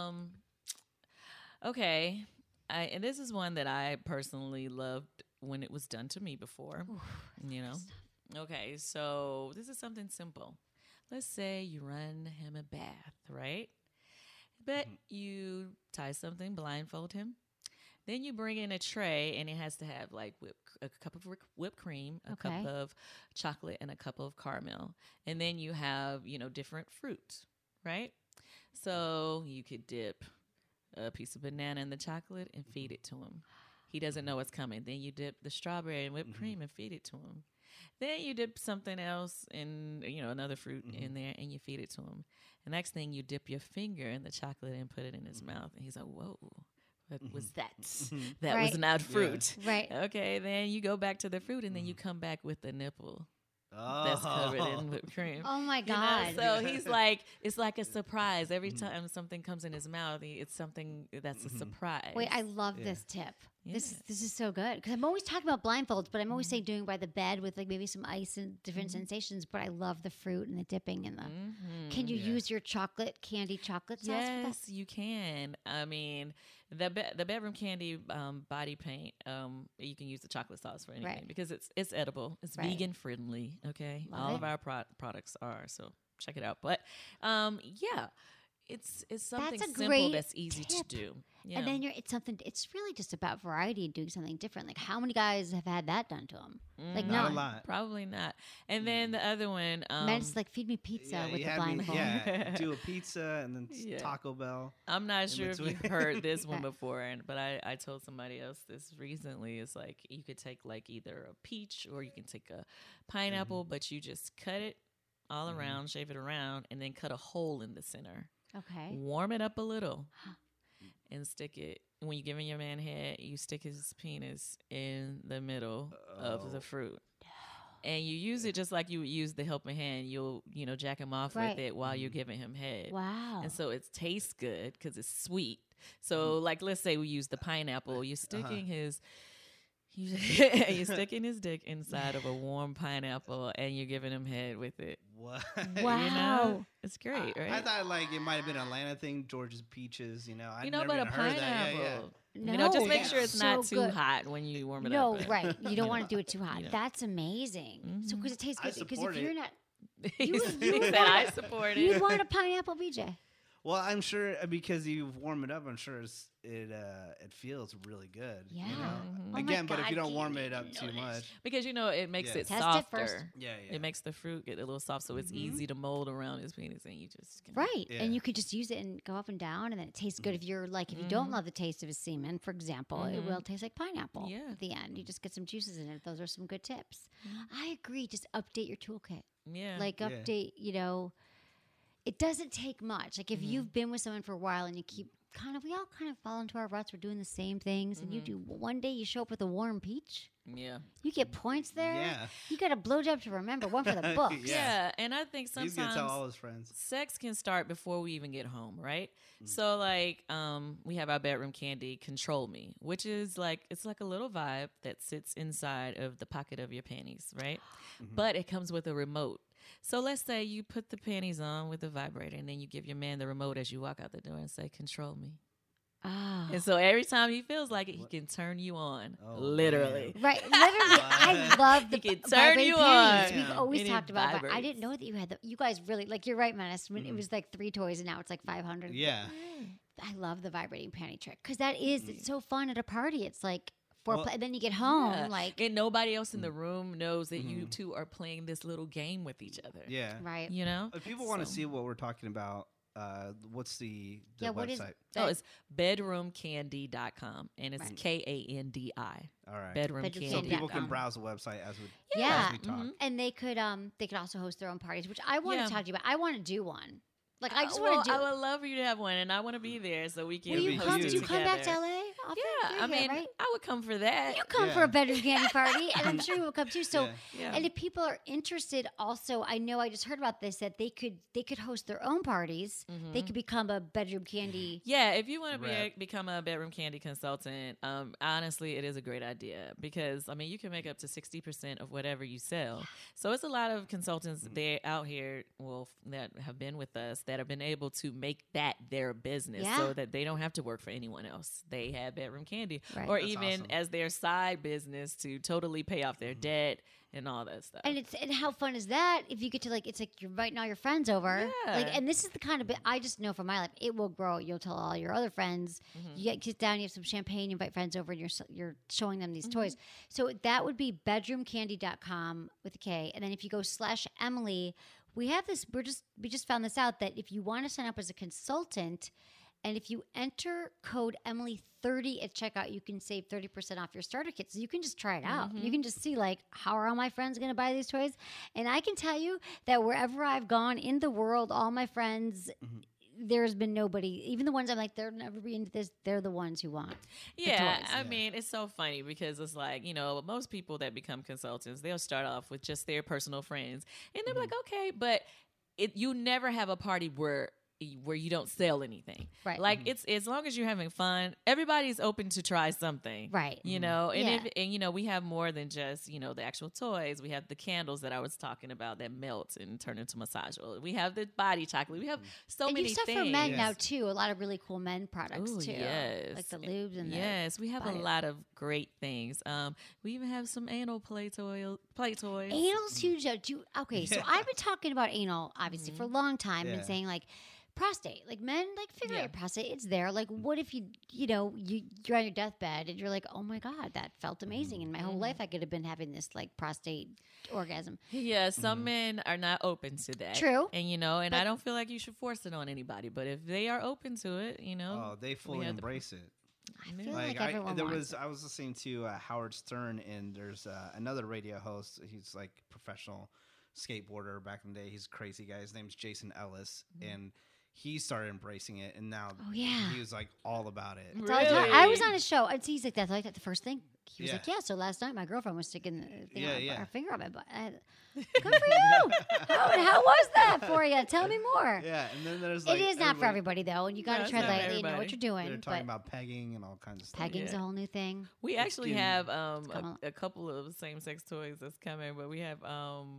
okay, and this is one that I personally loved when it was done to me before. You know. Okay, so this is something simple. Let's say you run him a bath, right? But you tie something, blindfold him. Then you bring in a tray, and it has to have like a cup of whipped cream, a cup of chocolate, and a cup of caramel. And then you have, different fruits, right? So you could dip a piece of banana in the chocolate and feed it to him. He doesn't know what's coming. Then you dip the strawberry and whipped cream and feed it to him. Then you dip something else in, another fruit in there, and you feed it to him. The next thing, you dip your finger in the chocolate and put it in his mouth. And he's like, whoa, what was that? That was not fruit. Yeah. Right. Okay, then you go back to the fruit, and then you come back with the nipple. That's covered in whipped cream. Oh, my God. So he's like, it's like a surprise. Every time something comes in his mouth, it's something that's a surprise. Wait, I love this tip. This is so good because I'm always talking about blindfolds, but I'm always saying doing by the bed with like maybe some ice and different sensations. But I love the fruit and the dipping and the. Can you use your candy chocolate sauce? Yes, you can. I mean, the Bedroom Candy body paint. You can use the chocolate sauce for anything because it's edible. It's vegan friendly. Okay, Love all it. of our products are, so check it out. But yeah. It's something That's a simple great that's easy tip. to do. Yeah. And then it's really just about variety and doing something different. Like how many guys have had that done to them? Like Not none. a lot. Probably not. And then the other one, Men just like feed me pizza with you the had me- blindfold. do a pizza and then Taco Bell. I'm not sure if between. you've heard this one before, but I told somebody else this recently. It's like you could take like either a peach or you can take a pineapple, but you just cut it all around, shave it around, and then cut a hole in the center. Okay. Warm it up a little and stick it. When you're giving your man head, you stick his penis in the middle of the fruit. And you use it just like you would use the helping hand. You'll, jack him off with it while you're giving him head. Wow. And so it tastes good because it's sweet. So like, let's say we use the pineapple. You're sticking you're sticking his dick inside of a warm pineapple and you're giving him head with it. What? Wow. It's great, right? I thought like it might have been an Atlanta thing, George's Peaches. I never but a even heard that. pineapple. No, just make that's sure it's so not too good. hot when you warm it No, up. right. You don't want to do it too hot. That's amazing. So because it tastes I good. Because support if you're it. not, He you said I support you'd it. want a pineapple BJ. Well, I'm sure because you warm it up, I'm sure it feels really good. Yeah. Mm-hmm. Oh my Again, but if God, you don't Candy, warm it I up didn't too know much, this. Because it makes Yeah. it Test it softer. first. yeah. It makes the fruit get a little soft, so it's easy to mold around his penis, and you just can Right. Yeah. And you could just use it and go up and down, and then it tastes good. If you're like, if you don't love the taste of his semen, for example, it will taste like pineapple Yeah. at the end. You just get some juices in it. Those are some good tips. I agree. Just update your toolkit. Yeah. Like, update, it doesn't take much. Like, if you've been with someone for a while and you keep we all kind of fall into our ruts. We're doing the same things, and you do. One day you show up with a warm peach. Yeah. You get points there. Yeah. You got a blowjob to remember, one for the books. Yeah. And I think He's gonna tell all sometimes his friends. sex can start before we even get home, right? So like we have our bedroom candy, Control Me, which is like it's like a little vibe that sits inside of the pocket of your panties, right? But it comes with a remote. So let's say you put the panties on with the vibrator and then you give your man the remote as you walk out the door and say, "Control me." Oh. And so every time he feels like it, he can turn you on. Literally. Right. Literally, I love the He can turn vibrating you panties. on. We've always And it talked about that. I vibrates. didn't know that you had you guys really, like, you're right, Menace. When it was like 3 toys and now it's like 500. Yeah. I love the vibrating panty trick because that is, it's so fun at a party. It's like Well, and then you get home, Yeah. like, and nobody else in the room knows that you two are playing this little game with each other. Yeah. right. You know? If people want to So- see what we're talking about, what's the Yeah, what is- website? Oh, it's bedroomcandy.com and it's Right. KANDI. All right. Bedroom Bedroom Candy. So Candy. people can .com. browse the website as we Yeah. as we talk. And they could also host their own parties, which I want Yeah. to talk to you about. I want to do one. Like, I just Well, want to do. I would love for you to have one, and I want to be there so we can. Will you be come? huge. Do you come back to together. LA? Often? Yeah, You're I here, mean, right? I would come for that. You come for Yeah. a bedroom candy party, and I'm sure you will come too. So, Yeah. Yeah. and if people are interested, also, I know I just heard about this that they could host their own parties. They could become a bedroom candy. Yeah, if you want to Rep. become a bedroom candy consultant, honestly, it is a great idea because I mean, you can make up to 60% of whatever you sell. So it's a lot of consultants there out here, that have been with us that have been able to make that their business, Yeah. so that they don't have to work for anyone else. They have bedroom candy, Right. or That's even awesome. as their side business to totally pay off their debt and all that stuff. And how fun is that if you get to, like, it's like you're inviting all your friends over. Yeah. Like, and this is the kind of bit I just know from my life, it will grow. You'll tell all your other friends. You sit down, you have some champagne, you invite friends over, and you're showing them these toys. So that would be bedroomcandy.com with a K. And then if you go /Emily, we have this, we just found this out that if you want to sign up as a consultant, and if you enter code Emily30 at checkout, you can save 30% off your starter kit. So you can just try it out. You can just see, like, how are all my friends going to buy these toys? And I can tell you that wherever I've gone in the world, all my friends, there's been nobody, even the ones I'm like, they'll never be into this, they're the ones who want the Yeah, toys. I mean, it's so funny because it's like, most people that become consultants, they'll start off with just their personal friends. And they're like, okay, but you never have a party where you don't sell anything. Right. Like it's as long as you're having fun, everybody's open to try something. Right. And Yeah. we have more than just, the actual toys. We have the candles that I was talking about that melt and turn into massage oil. We have the body chocolate. We have so And many you stuff things. for men now Yes. too. A lot of really cool men products Ooh, too. yes. Like the lubes and yes, we have a body- lot of great things. We even have some anal play toys. Anal's huge. So I've been talking about anal obviously for a long time and Yeah. saying, like, prostate, like, men, like, figure out your prostate, it's there. Like, what if you're on your deathbed and you're like, oh my god, that felt amazing, and my whole life I could have been having this, like, prostate orgasm. Yeah, some men are not open to that. True. And I don't feel like you should force it on anybody, but if they are open to it, Oh, they fully have the- embrace it. I feel like everyone wants it. I was listening to Howard Stern, and there's another radio host. He's like professional skateboarder back in the day. He's a crazy guy. His name's Jason Ellis, and he started embracing it, and now yeah. he was like all about it. That's all the time. I was on a show, and he's like, that's like the first thing. He was Yeah. like, yeah, so last night my girlfriend was sticking the thing Yeah, her finger on my butt. Good for you. How was that for you? Tell me more. Yeah, and then there's like It is not for everybody, though, and you got No, to it's tread not for lightly and know what everybody. you're doing. They're talking But about pegging and all kinds of stuff. pegging's Yeah. a whole new thing. We actually getting- have coming. a couple of same-sex toys that's coming, but we have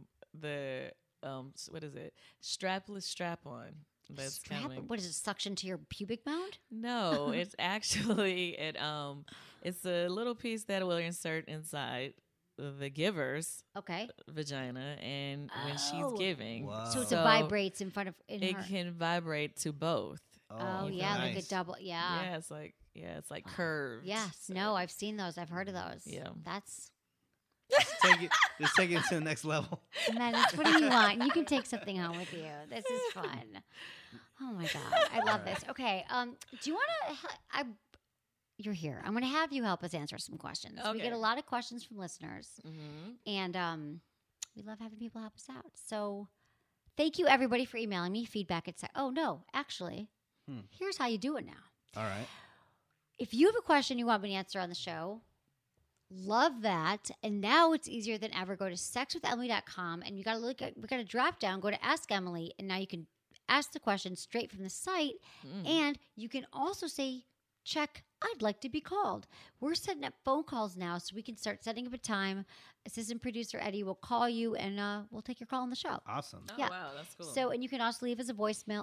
the what is it? Strapless strap-on that's coming. What is it? Suction to your pubic mound? No, it's actually it's a little piece that will insert inside the giver's Okay. vagina, and when Oh. she's giving, Wow. So it So vibrates in it her. can vibrate to both. Oh, yeah, like a nice. double. Yeah. Yeah, it's like curved. Yes. So- No, I've seen those. I've heard of those. Yeah. That's. Just take it to the next level. Menace, what do you want? You can take something home with you. This is fun. Oh my god, I love this. Okay, do you want to? You're here. I'm going to have you help us answer some questions. We get Okay. a lot of questions from listeners, Mhm. and we love having people help us out. So, thank you everybody for emailing me feedback. Oh no, actually, here's how you do it now. All right. If you have a question you want me to answer on the show, love that. And now it's easier than ever. Go to sexwithemily.com and we got a drop down, go to Ask Emily, and now you can ask the question straight from the site. And you can also say, check, I'd like to be called. We're setting up phone calls now so we can start setting up a time. Assistant producer Eddie will call you and we'll take your call on the show. Awesome. Oh, Yeah. wow, that's cool. So, and you can also leave us a voicemail,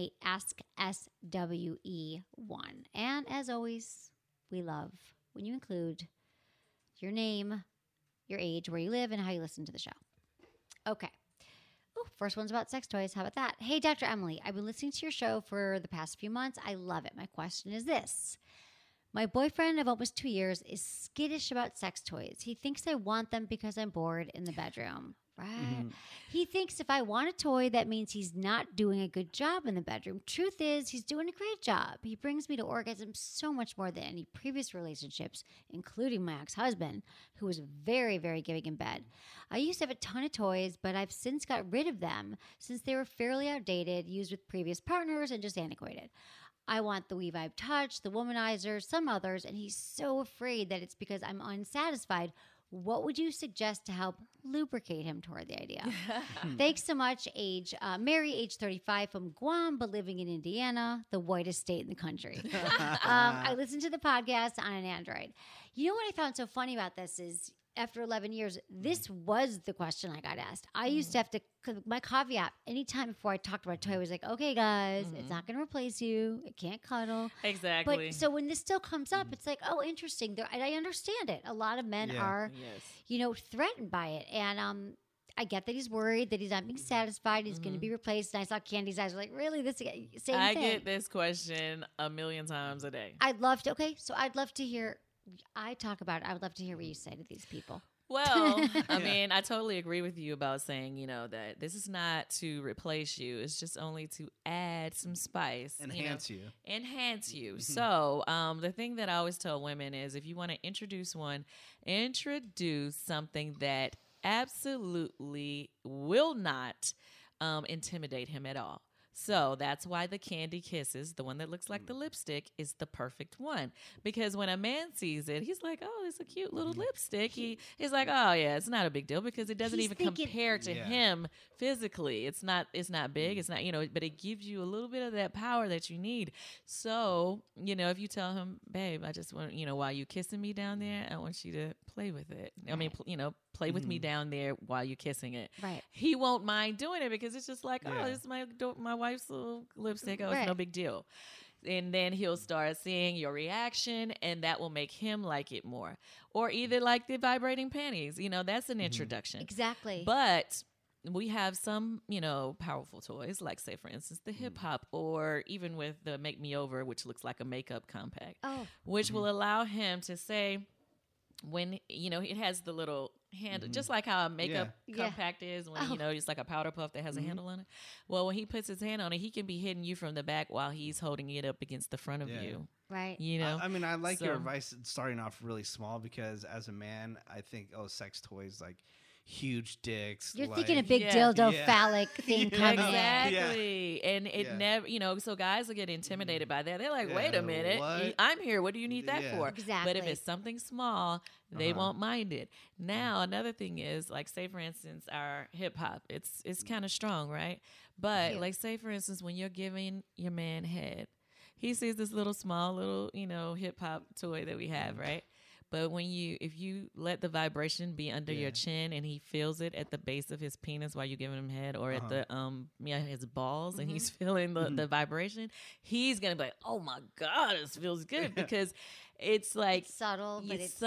818-ASK-SWE1. And as always, we love when you include your name, your age, where you live, and how you listen to the show. Okay. Oh, first one's about sex toys. How about that? Hey, Dr. Emily, I've been listening to your show for the past few months. I love it. My question is this. My boyfriend of almost 2 years is skittish about sex toys. He thinks I want them because I'm bored in the bedroom. Right. He thinks if I want a toy, that means he's not doing a good job in the bedroom. Truth is, he's doing a great job. He brings me to orgasm so much more than any previous relationships, including my ex-husband, who was very, very giving in bed. I used to have a ton of toys, but I've since got rid of them since they were fairly outdated, used with previous partners, and just antiquated. I want the We Vibe Touch, the Womanizer, some others, and he's so afraid that it's because I'm unsatisfied. What would you suggest to help lubricate him toward the idea? Thanks so much. Mary, age 35, from Guam, but living in Indiana, the whitest state in the country. I listened to the podcast on an Android. You know what I found so funny about this is after 11 years, this was the question I got asked. I used to have to, my caveat, anytime before I talked about a toy, I was like, okay, guys, it's not going to replace you. It can't cuddle. Exactly. But so when this still comes up, it's like, oh, interesting. And I understand it. A lot of men are, threatened by it. And I get that he's worried that he's not being satisfied. He's going to be replaced. And I saw Candy's eyes were like, really? This same thing? I get this question a million times a day. I'd love to hear. I would love to hear what you say to these people. Well, I mean, I totally agree with you about saying, that this is not to replace you. It's just only to add some spice. Enhance you. Enhance you. So the thing that I always tell women is if you want to introduce something that absolutely will not intimidate him at all. So that's why the Candy Kisses, the one that looks like the lipstick, is the perfect one. Because when a man sees it, he's like, oh, it's a cute little lipstick. He's like, oh, yeah, it's not a big deal because it doesn't compare to him physically. It's not big. It's not, but it gives you a little bit of that power that you need. So, if you tell him, babe, I just want, while you kissing me down there, I want you to play with it. I mean, play with me down there while you're kissing it. Right. He won't mind doing it because it's just like, oh, this is my wife's little lipstick. Oh, it's no big deal. And then he'll start seeing your reaction, and that will make him like it more. Or either like the vibrating panties. That's an introduction. Exactly. But we have some, powerful toys, like, say, for instance, the hip hop, or even with the Make Me Over, which looks like a makeup compact, which will allow him to say, when, it has the little handle, just like how a makeup compact is when, it's like a powder puff that has a handle on it. Well, when he puts his hand on it, he can be hitting you from the back while he's holding it up against the front of you. Right. I mean, I like your advice starting off really small because as a man, I think, sex toys, like, huge dicks. You're thinking a big dildo phallic thing coming Exactly. And it never, so guys will get intimidated by that. They're like, wait a minute. I'm here. What do you need that for? Exactly. But if it's something small, they won't mind it. Now, another thing is, like, say, for instance, our hip hop. It's kind of strong, right? But, like, say, for instance, when you're giving your man head, he sees this small little, hip hop toy that we have, right? But if you let the vibration be under your chin and he feels it at the base of his penis while you're giving him head, or at the his balls, and he's feeling the vibration, he's gonna be like, "Oh my God, this feels good," because it's like it's subtle,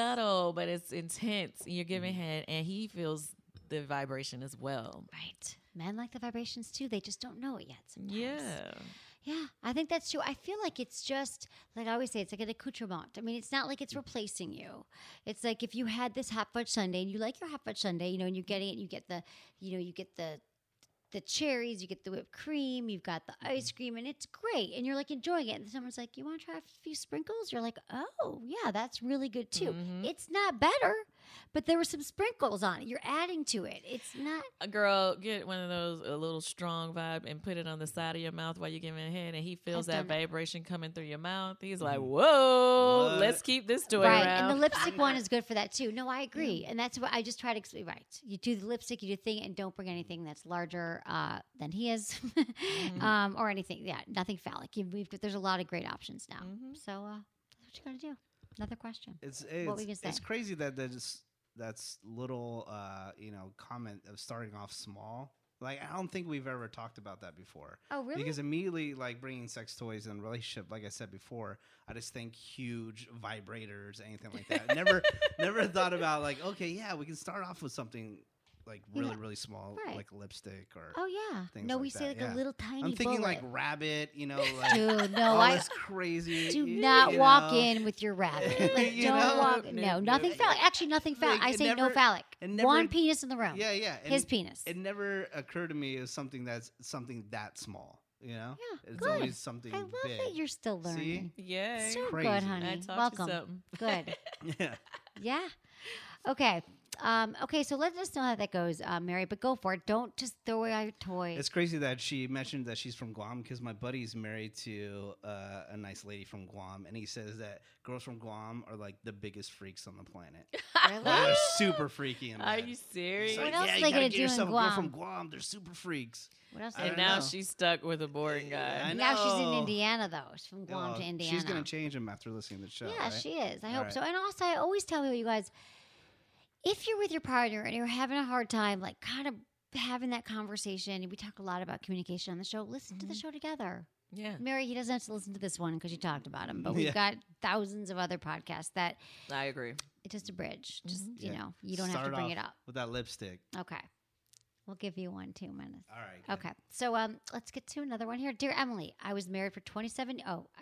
but it's intense. You're giving head, and he feels the vibration as well. Right. Men like the vibrations too. They just don't know it yet sometimes. Yeah. Yeah, I think that's true. I feel like it's just, like I always say, it's like an accoutrement. I mean, it's not like it's replacing you. It's like if you had this hot fudge sundae and you like your hot fudge sundae, and you're getting it, you get the cherries, you get the whipped cream, you've got the ice cream, and it's great. And you're like enjoying it. And someone's like, you want to try a few sprinkles? You're like, oh, yeah, that's really good too. It's not better, but there were some sprinkles on it. You're adding to it. It's not. A girl, get one of those, a little strong vibe, and put it on the side of your mouth while you're giving a head, and he feels that vibration coming through your mouth. He's like, whoa, let's keep this toy around. And the lipstick one is good for that too. No, I agree. And that's what I just try to explain. Right. You do the lipstick, you do the thing, and don't bring anything that's larger than he is or anything. Yeah, nothing phallic. There's a lot of great options now. So that's what you got to do. Another question. What were you gonna say? It's crazy that that's little comment of starting off small. Like, I don't think we've ever talked about that before. Oh, really? Because immediately, like, bringing sex toys in a relationship, like I said before, I just think huge vibrators, anything like that. never thought about, like, okay, yeah, we can start off with something like really small, like lipstick or things we say like a little tiny I'm thinking bullet. like rabbit, like dude, no, all this crazy. Do not walk in with your rabbit. Like, don't walk. No, nothing phallic. Actually, nothing phallic. I say no phallic. One penis in the room. Yeah. His penis. It never occurred to me as something that small. Yeah, it's good. always something I love big. that you're still learning. See? Yeah, so crazy. good, honey. I taught Welcome. you something. Good. Yeah. Okay. Okay, so let us know how that goes, Mary, but go for it. Don't just throw away your toy. It's crazy that she mentioned that she's from Guam because my buddy's married to a nice lady from Guam, and he says that girls from Guam are like the biggest freaks on the planet. Really? They're super freaky in bed. Are you serious? What else yeah, are you they gotta going get to do in yourself a girl Guam? from Guam. They're super freaks. What else? And now she's stuck with a boring guy. I Now she's in know. Indiana, though. She's from Guam to Indiana. She's going to change him after listening to the show. Yeah, right? she is. I All hope right. so. And also, I always tell you guys, if you're with your partner and you're having a hard time, like kind of having that conversation, and we talk a lot about communication on the show, listen to the show together. Yeah. Mary, he doesn't have to listen to this one because you talked about him, but we've Yeah. got thousands of other podcasts that I agree. it's just a bridge. Just, you Yeah. know, you don't have Start to bring off it up. with that lipstick. Okay. We'll give you 1, 2 minutes. All right. good. Okay. So let's get to another one here. Dear Emily, I was married for 27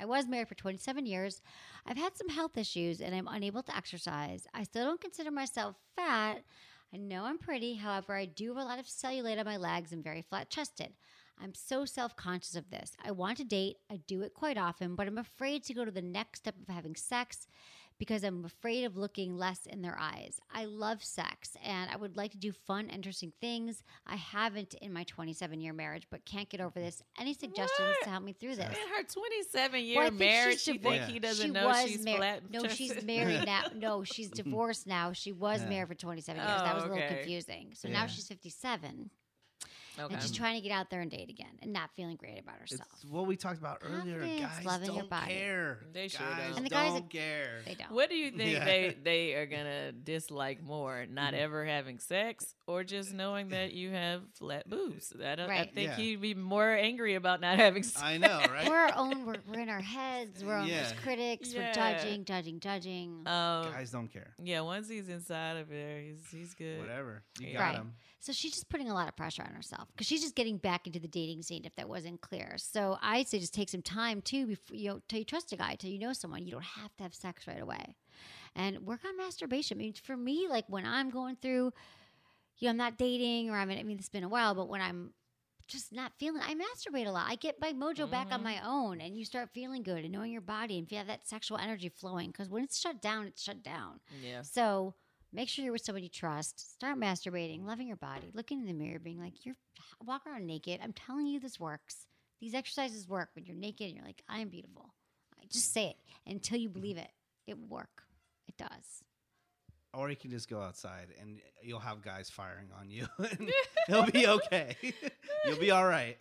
years. I've had some health issues and I'm unable to exercise. I still don't consider myself fat. I know I'm pretty. However, I do have a lot of cellulite on my legs and very flat chested. I'm so self-conscious of this. I want to date. I do it quite often, but I'm afraid to go to the next step of having sex because I'm afraid of looking less in their eyes. I love sex and I would like to do fun, interesting things. I haven't in my 27-year marriage, but can't get over this. Any suggestions to help me through this? In her 27-year Well, I think marriage, she's she think divorced. he doesn't She know was she's mar- flat. No, she's married now. No, she's divorced now. She was married for 27 years. That was a little okay. confusing. So now she's 57. Okay. And she's trying to get out there and date again and not feeling great about herself. It's what we talked about earlier. Confidence, Guys loving your don't body. care. They sure Guys don't. And the guys don't care. They don't. What do you think Yeah. they are gonna dislike more? Not ever having sex, or just knowing that you have flat boobs? I Right. think Yeah. he'd be more angry about not having sex. I know, right? We're in our heads. We're our Yeah. worst critics. Yeah. We're judging. Guys don't care. Yeah, once he's inside of there, he's good. Whatever. You got Right. him. So she's just putting a lot of pressure on herself because she's just getting back into the dating scene if that wasn't clear. So I say just take some time too before till you trust a guy, till you know someone. You don't have to have sex right away. And work on masturbation. I mean, for me, like when I'm going through, I'm not dating or it's been a while, but when I'm just not feeling, I masturbate a lot. I get my mojo back on my own and you start feeling good and knowing your body and feel that sexual energy flowing because when it's shut down, it's shut down. Yeah. So make sure you're with somebody you trust. Start masturbating, loving your body, looking in the mirror, being like, walk around naked. I'm telling you this works. These exercises work when you're naked and you're like, I am beautiful. Just say it until you believe it. It will work. It does. Or you can just go outside and you'll have guys firing on you. And it'll be okay. You'll be all right.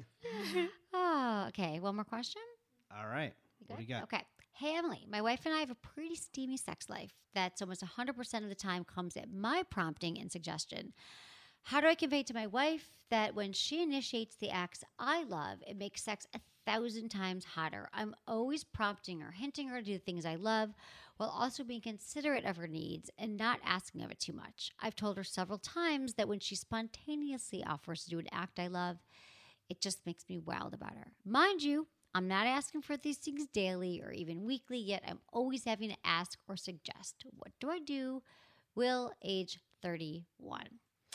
Oh, okay. One more question? All right. You What good? do you got? Okay. Hey, Emily, my wife and I have a pretty steamy sex life that's almost 100% of the time comes at my prompting and suggestion. How do I convey to my wife that when she initiates the acts I love, it makes sex 1,000 times hotter? I'm always prompting her, hinting her to do the things I love, while also being considerate of her needs and not asking of it too much. I've told her several times that when she spontaneously offers to do an act I love, it just makes me wild about her. Mind you, I'm not asking for these things daily or even weekly, yet I'm always having to ask or suggest. What do I do? Will, age 31.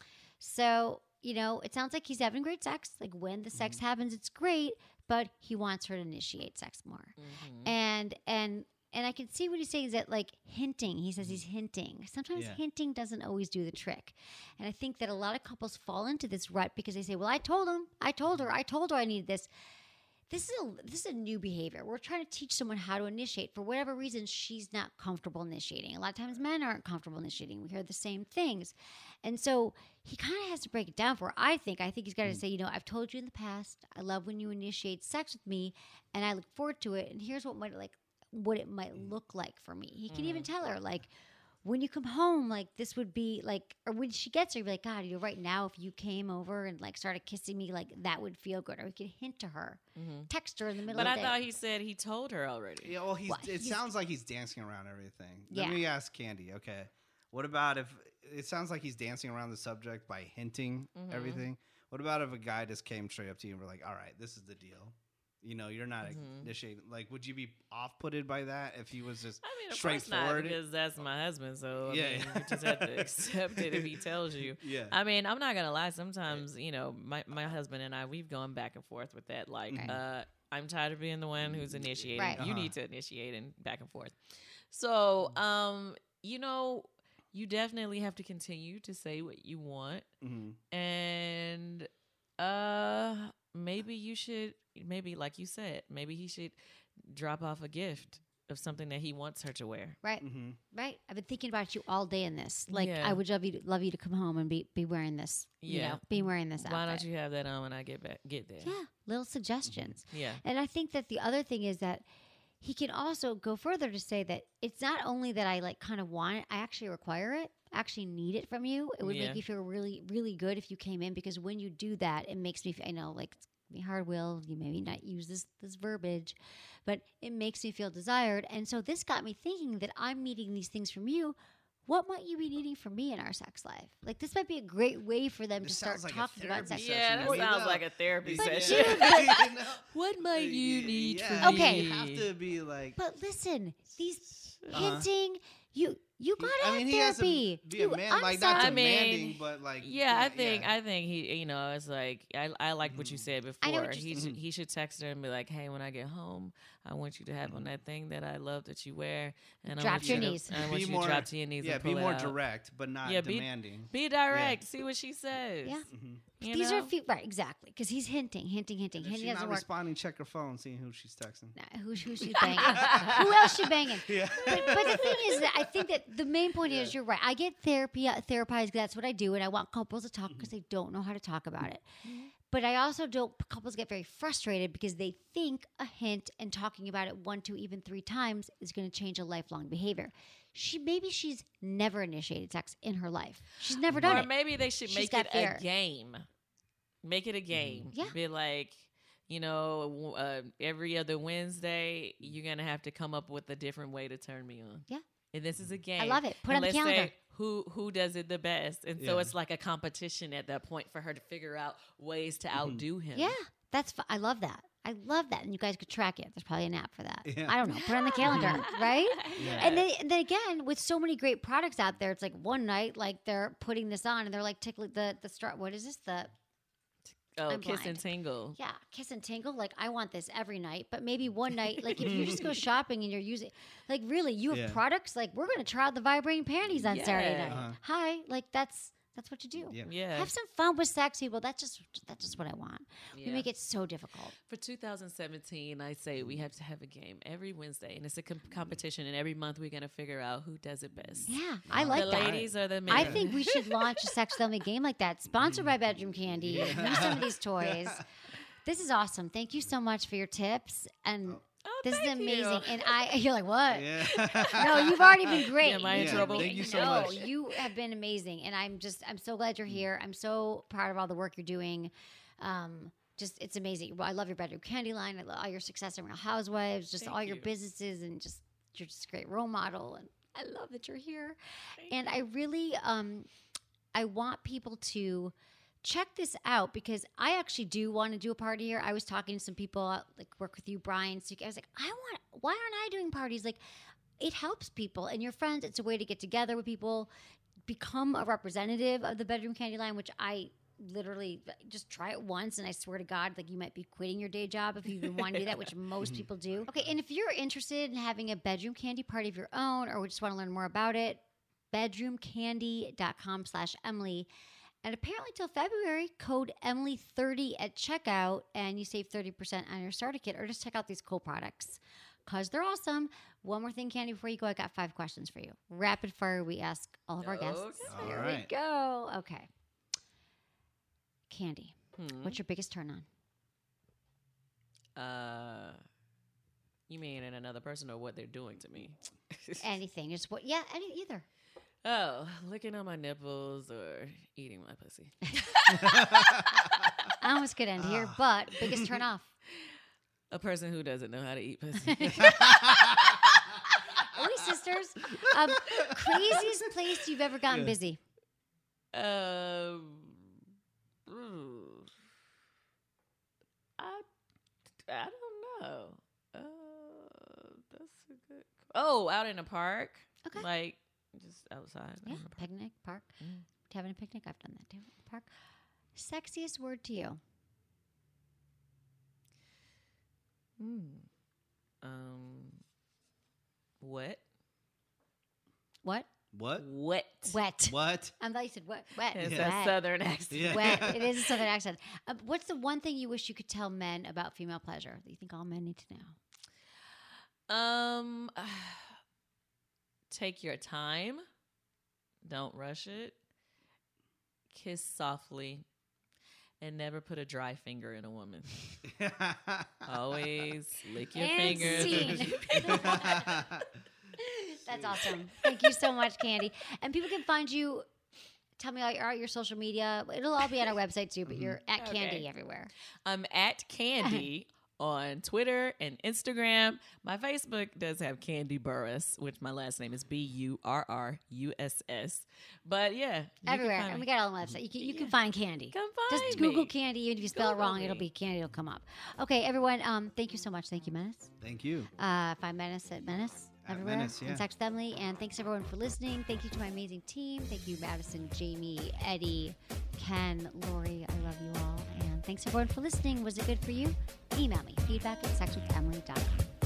So, it sounds like he's having great sex. Like when the sex happens, it's great, but he wants her to initiate sex more. And And I can see what he's saying is that, like, hinting. He says he's hinting. Sometimes hinting doesn't always do the trick. And I think that a lot of couples fall into this rut because they say, well, I told him, I told her I needed this. This is a new behavior. We're trying to teach someone how to initiate. For whatever reason, she's not comfortable initiating. A lot of times men aren't comfortable initiating. We hear the same things. And so he kind of has to break it down for her. I think he's got to say, you know, I've told you in the past, I love when you initiate sex with me, and I look forward to it. And here's what it might look like for me. He can even tell her, like, when you come home, like, this would be like, or when she gets there, you'd be like, God, you know, right now, if you came over and like started kissing me, like, that would feel good. Or he could hint to her, text her in the middle of the day. But I thought he said he told her already. Yeah, well, it sounds like he's dancing around everything. Let me ask Candy, okay, what about if, it sounds like he's dancing around the subject by hinting everything. What about if a guy just came straight up to you and were like, all right, this is the deal. You know, you're not initiating. Like, would you be off-putted by that if he was just straightforward? Because that's my husband, so I mean, you just have to accept it if he tells you. Yeah. I mean, I'm not gonna lie. Sometimes, you know, my husband and I, we've gone back and forth with that. Like, I'm tired of being the one who's initiating. Right. You need to initiate, and back and forth. So, you know, you definitely have to continue to say what you want, and maybe you should. Maybe, like you said, maybe he should drop off a gift of something that he wants her to wear. Right, right. I've been thinking about you all day in this. Like, I would love you to come home and be wearing this. You know, be wearing this outfit. Why don't you have that on when I get there? Yeah, little suggestions. Yeah, and I think that the other thing is that he can also go further to say that it's not only that I like kind of want it, I actually require it. I actually need it from you. It would make you feel really, really good if you came in, because when you do that, it makes me feel, I know, like, be hard will, you maybe not use this verbiage, but it makes me feel desired. And so this got me thinking that I'm needing these things from you. What might you be needing from me in our sex life? Like, this might be a great way for them to start talking about sex. Yeah, that sounds like a therapy session. What might you need from me? Okay. You have to be like. But listen, these hinting, you gotta have therapy. Be a man, like, not demanding, but like. Yeah, I think he, you know, it's like I like what you said before. He should text her and be like, hey, when I get home, I want you to have on that thing that I love that you wear, and drop to your knees. I want you to drop to your knees. Yeah, be more direct, but not demanding. Be direct. See what she says. Yeah. These are right, exactly, because he's hinting. If she's not responding, check her phone, seeing who she's texting. Nah, who she's banging? Who else she banging? Yeah. But the thing is that I think that the main point is you're right. I get therapized. That's what I do, and I want couples to talk because they don't know how to talk about it. But I also don't. Couples get very frustrated because they think a hint and talking about it 1, 2, even 3 times is going to change a lifelong behavior. Maybe she's never initiated sex in her life. She's never done it. Or maybe they should make it a game. Make it a game. Yeah. Be like, you know, every other Wednesday, you're going to have to come up with a different way to turn me on. Yeah. And this is a game. I love it. Put on the calendar. Say who does it the best. And so it's like a competition at that point for her to figure out ways to outdo him. Yeah. I love that. I love that. And you guys could track it. There's probably an app for that. Yeah. I don't know. Put it on the calendar, right? Yeah. And then again, with so many great products out there, it's like one night, like they're putting this on and they're like tickling the start. What is this? Kiss and Tingle. Yeah, Kiss and Tingle. Like, I want this every night, but maybe one night, like if you just go shopping and you're using, like, really, you have products. Like, we're going to try out the vibrating panties on Saturday night. Hi, like that's what you do. Yeah. Have some fun with sex, people. That's just what I want. We make it so difficult. For 2017, I say we have to have a game every Wednesday, and it's a competition. And every month we're gonna figure out who does it best. Yeah, I like the that. The ladies or the men. I think we should launch a sex only game like that, sponsored by Bedroom Candy. Use some of these toys. This is awesome. Thank you so much for your tips and. This is amazing. And you're like, what? Yeah. No, you've already been great. Am I in trouble? Thank you so much. You have been amazing. And I'm so glad you're here. I'm so proud of all the work you're doing. It's amazing. Well, I love your Bedroom Candy line. I love all your success in Real Housewives, all your businesses, and you're just a great role model. And I love that you're here. And I really, I want people to check this out, because I actually do want to do a party here. I was talking to some people, like work with you, Brian. So I was like, why aren't I doing parties? Like, it helps people and your friends. It's a way to get together with people, become a representative of the Bedroom Candy line, which I literally just try it once, and I swear to God, like you might be quitting your day job if you even want to do that, which most people do. Okay, and if you're interested in having a bedroom candy party of your own, or just want to learn more about it, bedroomcandy.com/Emily. And apparently till February, code Emily30 at checkout, and you save 30% on your starter kit, or just check out these cool products because they're awesome. One more thing, Candy, before you go, I got 5 questions for you. Rapid fire, we ask all of our guests. Here we go. Okay. Candy, what's your biggest turn on? You mean in another person or what they're doing to me? Anything. Just what? Yeah, either. Oh, licking on my nipples or eating my pussy. I almost could end here, but biggest turn off. A person who doesn't know how to eat pussy. Are we sisters? Craziest place you've ever gotten busy? I don't know. That's a good. Oh, out in a park. Okay. Like just outside. Yeah, picnic, park. Having a picnic, I've done that too. Park. Sexiest word to you? Wet. What? What? Wet. Wet. What? I thought you said wet. Wet. It's wet. a southern accent. Yeah. Wet. It is a southern accent. What's the one thing you wish you could tell men about female pleasure that you think all men need to know? Take your time. Don't rush it. Kiss softly. And never put a dry finger in a woman. Always lick your fingers. That's awesome. Thank you so much, Candy. And people can find you. Tell me all your social media. It'll all be on our website too, but you're at Candy everywhere. I'm at Candy on Twitter and Instagram. My Facebook does have Candy Burruss, which my last name is Burruss. But yeah, everywhere. And we got it all on the website. You can find Candy. Come find Just me. Google Candy. Even if you spell it wrong, it'll be Candy. It'll come up. Okay, everyone. Thank you so much. Thank you, Menace. Thank you. Find Menace at Menace. Everywhere. Menace, yeah. And Sex with Emily. And thanks everyone for listening. Thank you to my amazing team. Thank you, Madison, Jamie, Eddie, Ken, Lori. I love you all. And thanks everyone for listening. Was it good for you? Email me, feedback@sexwithemily.com.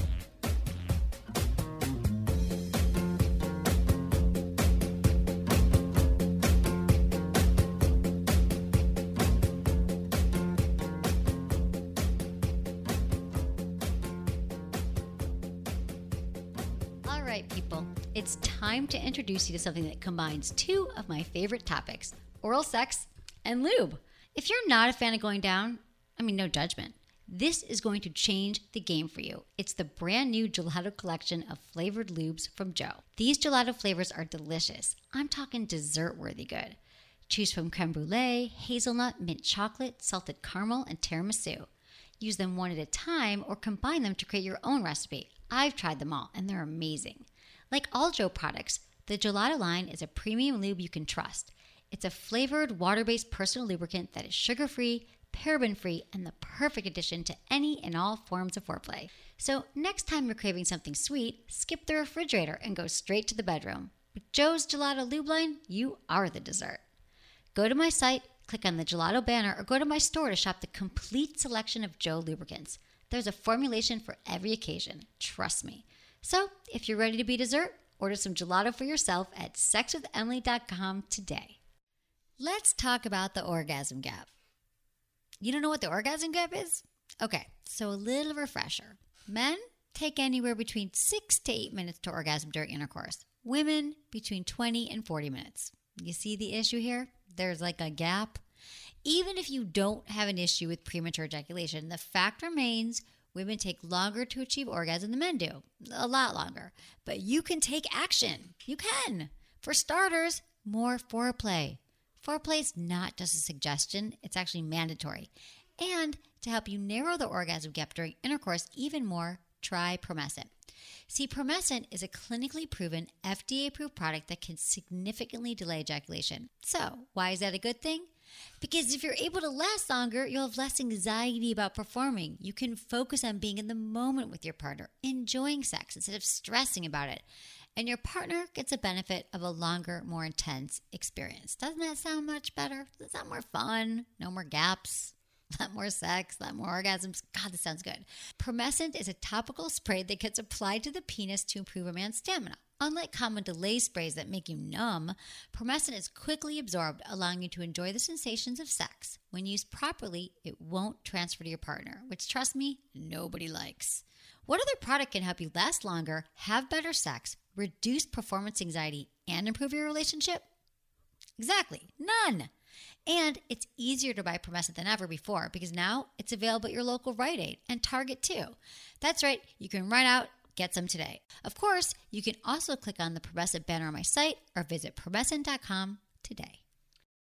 All right, people. It's time to introduce you to something that combines 2 of my favorite topics, oral sex and lube. If you're not a fan of going down, no judgment. This is going to change the game for you. It's the brand new gelato collection of flavored lubes from Joe. These gelato flavors are delicious. I'm talking dessert-worthy good. Choose from creme brulee, hazelnut, mint chocolate, salted caramel, and tiramisu. Use them one at a time or combine them to create your own recipe. I've tried them all, and they're amazing. Like all Joe products, the gelato line is a premium lube you can trust. It's a flavored, water-based personal lubricant that is sugar-free, paraben-free, and the perfect addition to any and all forms of foreplay. So next time you're craving something sweet, skip the refrigerator and go straight to the bedroom. With Joe's Gelato Lube line, you are the dessert. Go to my site, click on the Gelato banner, or go to my store to shop the complete selection of Joe lubricants. There's a formulation for every occasion, trust me. So if you're ready to be dessert, order some gelato for yourself at sexwithemily.com today. Let's talk about the orgasm gap. You don't know what the orgasm gap is? Okay, so a little refresher. Men take anywhere between 6 to 8 minutes to orgasm during intercourse. Women, between 20 and 40 minutes. You see the issue here? There's like a gap. Even if you don't have an issue with premature ejaculation, the fact remains women take longer to achieve orgasm than men do. A lot longer. But you can take action. You can. For starters, more foreplay. Foreplay is not just a suggestion, it's actually mandatory. And to help you narrow the orgasm gap during intercourse even more, try Promescent. See, Promescent is a clinically proven, FDA-approved product that can significantly delay ejaculation. So, why is that a good thing? Because if you're able to last longer, you'll have less anxiety about performing. You can focus on being in the moment with your partner, enjoying sex instead of stressing about it. and your partner gets a benefit of a longer, more intense experience. Doesn't that sound much better? Does that sound more fun? No more gaps? A lot more sex, a lot more orgasms. God, this sounds good. Promescent is a topical spray that gets applied to the penis to improve a man's stamina. Unlike common delay sprays that make you numb, Promescent is quickly absorbed, allowing you to enjoy the sensations of sex. When used properly, it won't transfer to your partner, which, trust me, nobody likes. What other product can help you last longer, have better sex, reduce performance anxiety, and improve your relationship? Exactly, none. And it's easier to buy Promescent than ever before because now it's available at your local Rite Aid and Target too. That's right, you can run out, get some today. Of course, you can also click on the Promescent banner on my site or visit Promescent.com today.